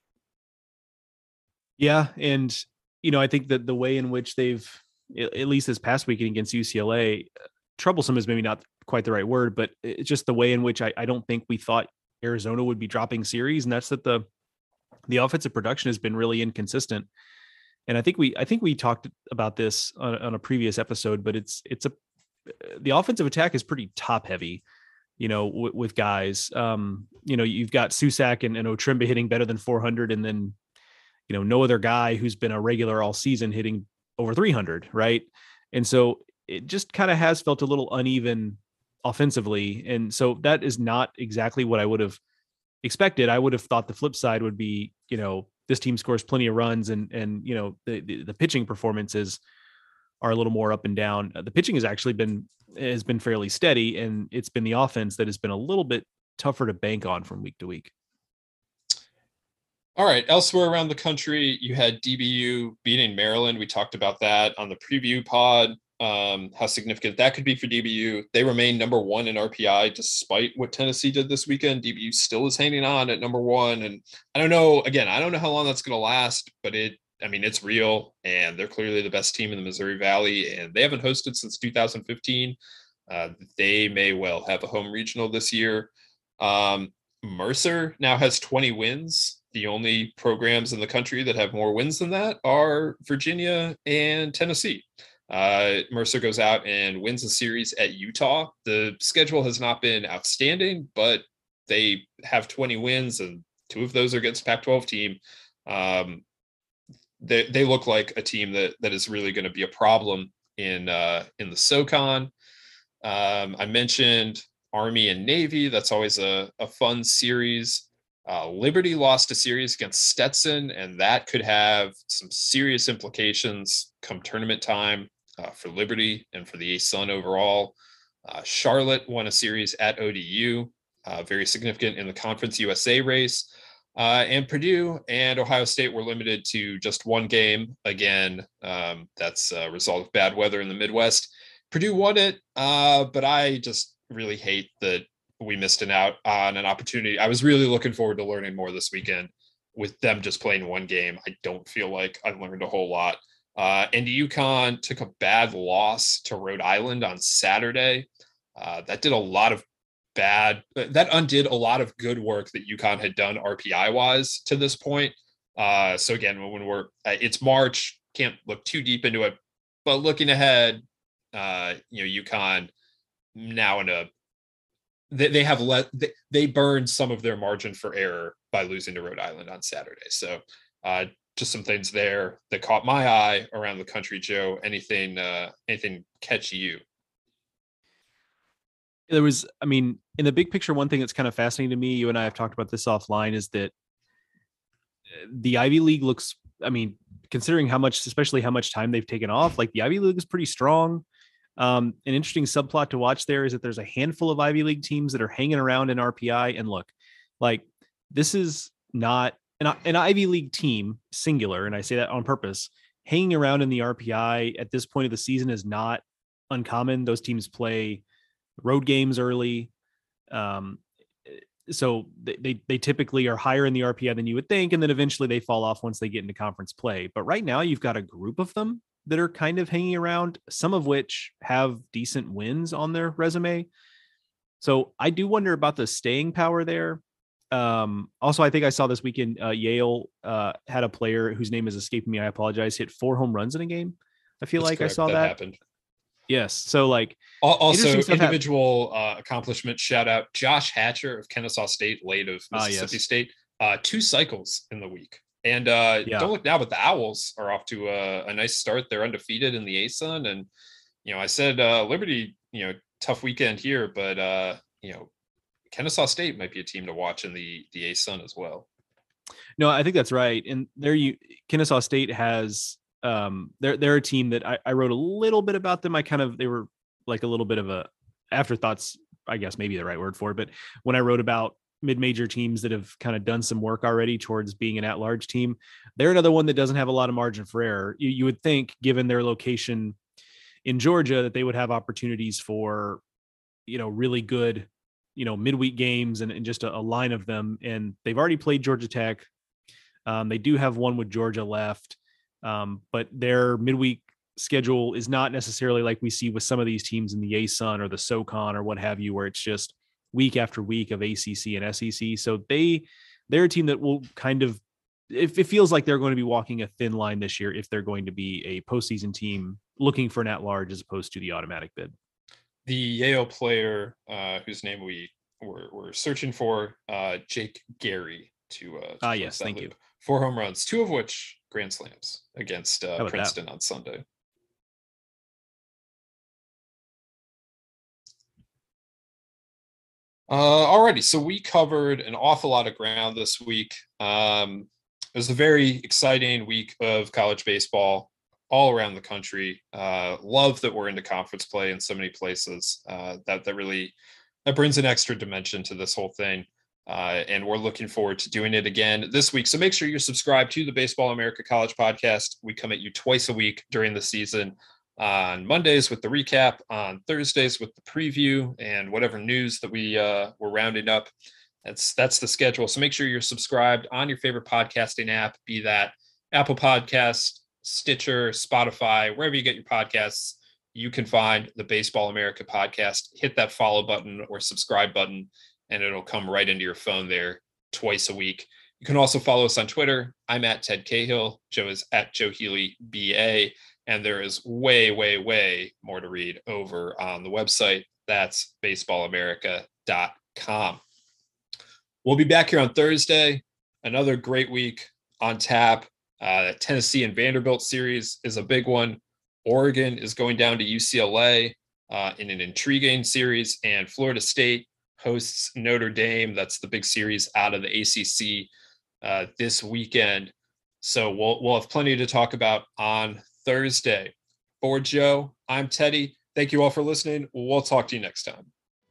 Yeah. And, I think that the way in which they've, at least this past weekend against UCLA, troublesome is maybe not quite the right word, but it's just the way in which I don't think we thought Arizona would be dropping series. And that's that the offensive production has been really inconsistent. And I think we talked about this on a previous episode, but the offensive attack is pretty top heavy, with guys, you've got Susak and Otremba hitting better than 400. And then, no other guy who's been a regular all season hitting over 300. Right. And so it just kind of has felt a little uneven offensively. And so that is not exactly what I would have expected. I would have thought the flip side would be, this team scores plenty of runs and the pitching performances are a little more up and down. The pitching has been fairly steady, and it's been the offense that has been a little bit tougher to bank on from week to week. All right. Elsewhere around the country, you had DBU beating Maryland. We talked about that on the preview pod, how significant that could be for DBU. They remain number 1 in RPI, despite what Tennessee did this weekend. DBU still is hanging on at number 1. And I don't know how long that's going to last, but it's real, and they're clearly the best team in the Missouri Valley, and they haven't hosted since 2015. They may well have a home regional this year. Mercer now has 20 wins. The only programs in the country that have more wins than that are Virginia and Tennessee. Mercer goes out and wins a series at Utah. The schedule has not been outstanding, but they have 20 wins, and 2 of those are against Pac-12 team. They look like a team that is really going to be a problem in the SoCon. I mentioned Army and Navy. That's always a fun series. Liberty lost a series against Stetson, and that could have some serious implications come tournament time for Liberty and for the ASUN overall. Charlotte won a series at ODU, very significant in the Conference USA race. And Purdue and Ohio State were limited to just one game. Again, that's a result of bad weather in the Midwest. Purdue won it, but I just really hate that we missed out on an opportunity. I was really looking forward to learning more this weekend. With them just playing one game, I don't feel like I learned a whole lot. And UConn took a bad loss to Rhode Island on Saturday. That undid a lot of good work that UConn had done RPI wise to this point. So again, when it's March, can't look too deep into it, but looking ahead, UConn now they burned some of their margin for error by losing to Rhode Island on Saturday. So just some things there that caught my eye around the country. Joe, anything catch you? There was, in the big picture, one thing that's kind of fascinating to me, you and I have talked about this offline, is that the Ivy League looks, considering especially how much time they've taken off, like the Ivy League is pretty strong. An interesting subplot to watch there is that there's a handful of Ivy League teams that are hanging around in RPI. And look, like, this is not an Ivy League team, singular, and I say that on purpose. Hanging around in the RPI at this point of the season is not uncommon. Those teams play road games early. So they typically are higher in the RPI than you would think. And then eventually they fall off once they get into conference play. But right now you've got a group of them that are kind of hanging around, some of which have decent wins on their resume. So I do wonder about the staying power there. Also, I think I saw this weekend, Yale had a player whose name is escaping me. I apologize. Hit 4 home runs in a game. I feel like correct. I saw that happened. Yes. So like also individual accomplishment, shout out Josh Hatcher of Kennesaw State, late of Mississippi State, 2 cycles in the week. And don't look now, but the Owls are off to a nice start. They're undefeated in the ASUN. And, I said Liberty, tough weekend here, but, Kennesaw State might be a team to watch in the ASUN as well. No, I think that's right. And Kennesaw State has, they're a team that I wrote a little bit about them. They were like a little bit of a afterthoughts, I guess, maybe the right word for it. But when I wrote about mid-major teams that have kind of done some work already towards being an at-large team, they're another one that doesn't have a lot of margin for error. You would think, given their location in Georgia, that they would have opportunities for, really good, midweek games and just a line of them. And they've already played Georgia Tech. They do have one with Georgia left, but their midweek schedule is not necessarily like we see with some of these teams in the ASUN or the SoCon or what have you, where it's just week after week of ACC and SEC. So they're a team that will kind of, it feels like they're going to be walking a thin line this year if they're going to be a postseason team looking for an at-large as opposed to the automatic bid. The Yale player whose name we were searching for, Jake Gary, yes, thank you. 4 home runs, 2 of which grand slams against Princeton on Sunday. Alrighty, so we covered an awful lot of ground this week. It was a very exciting week of college baseball all around the country. Love that we're into conference play in so many places. That brings an extra dimension to this whole thing. And we're looking forward to doing it again this week. So make sure you're subscribed to the Baseball America College Podcast. We come at you twice a week during the season, on Mondays with the recap, on Thursdays with the preview, and whatever news that we're rounding up. That's the schedule. So make sure you're subscribed on your favorite podcasting app, be that Apple Podcast, Stitcher, Spotify, wherever you get your podcasts. You can find the Baseball America Podcast. Hit that follow button or subscribe button, and it'll come right into your phone there twice a week. You can also follow us on Twitter. I'm at Ted Cahill. Joe is at Joe Healy BA. And there is way, way, way more to read over on the website. That's baseballamerica.com. We'll be back here on Thursday. Another great week on tap. The Tennessee and Vanderbilt series is a big one. Oregon is going down to UCLA. in an intriguing series, and Florida State hosts Notre Dame. That's the big series out of the ACC this weekend. So we'll have plenty to talk about on Thursday. For Joe, I'm Teddy. Thank you all for listening. We'll talk to you next time.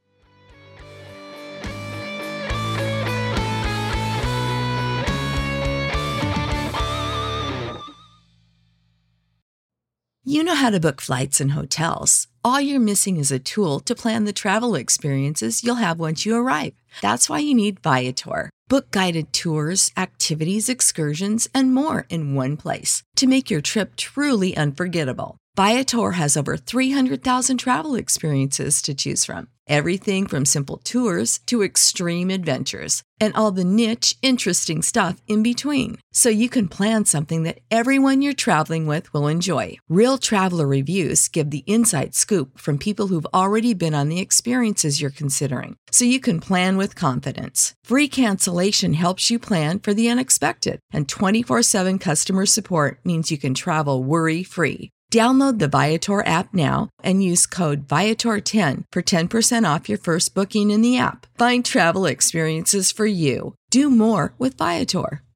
You know how to book flights and hotels. All you're missing is a tool to plan the travel experiences you'll have once you arrive. That's why you need Viator. Book guided tours, activities, excursions, and more in one place to make your trip truly unforgettable. Viator has over 300,000 travel experiences to choose from. Everything from simple tours to extreme adventures and all the niche, interesting stuff in between. So you can plan something that everyone you're traveling with will enjoy. Real traveler reviews give the inside scoop from people who've already been on the experiences you're considering. So you can plan with confidence. Free cancellation helps you plan for the unexpected. And 24/7 customer support means you can travel worry-free. Download the Viator app now and use code Viator10 for 10% off your first booking in the app. Find travel experiences for you. Do more with Viator.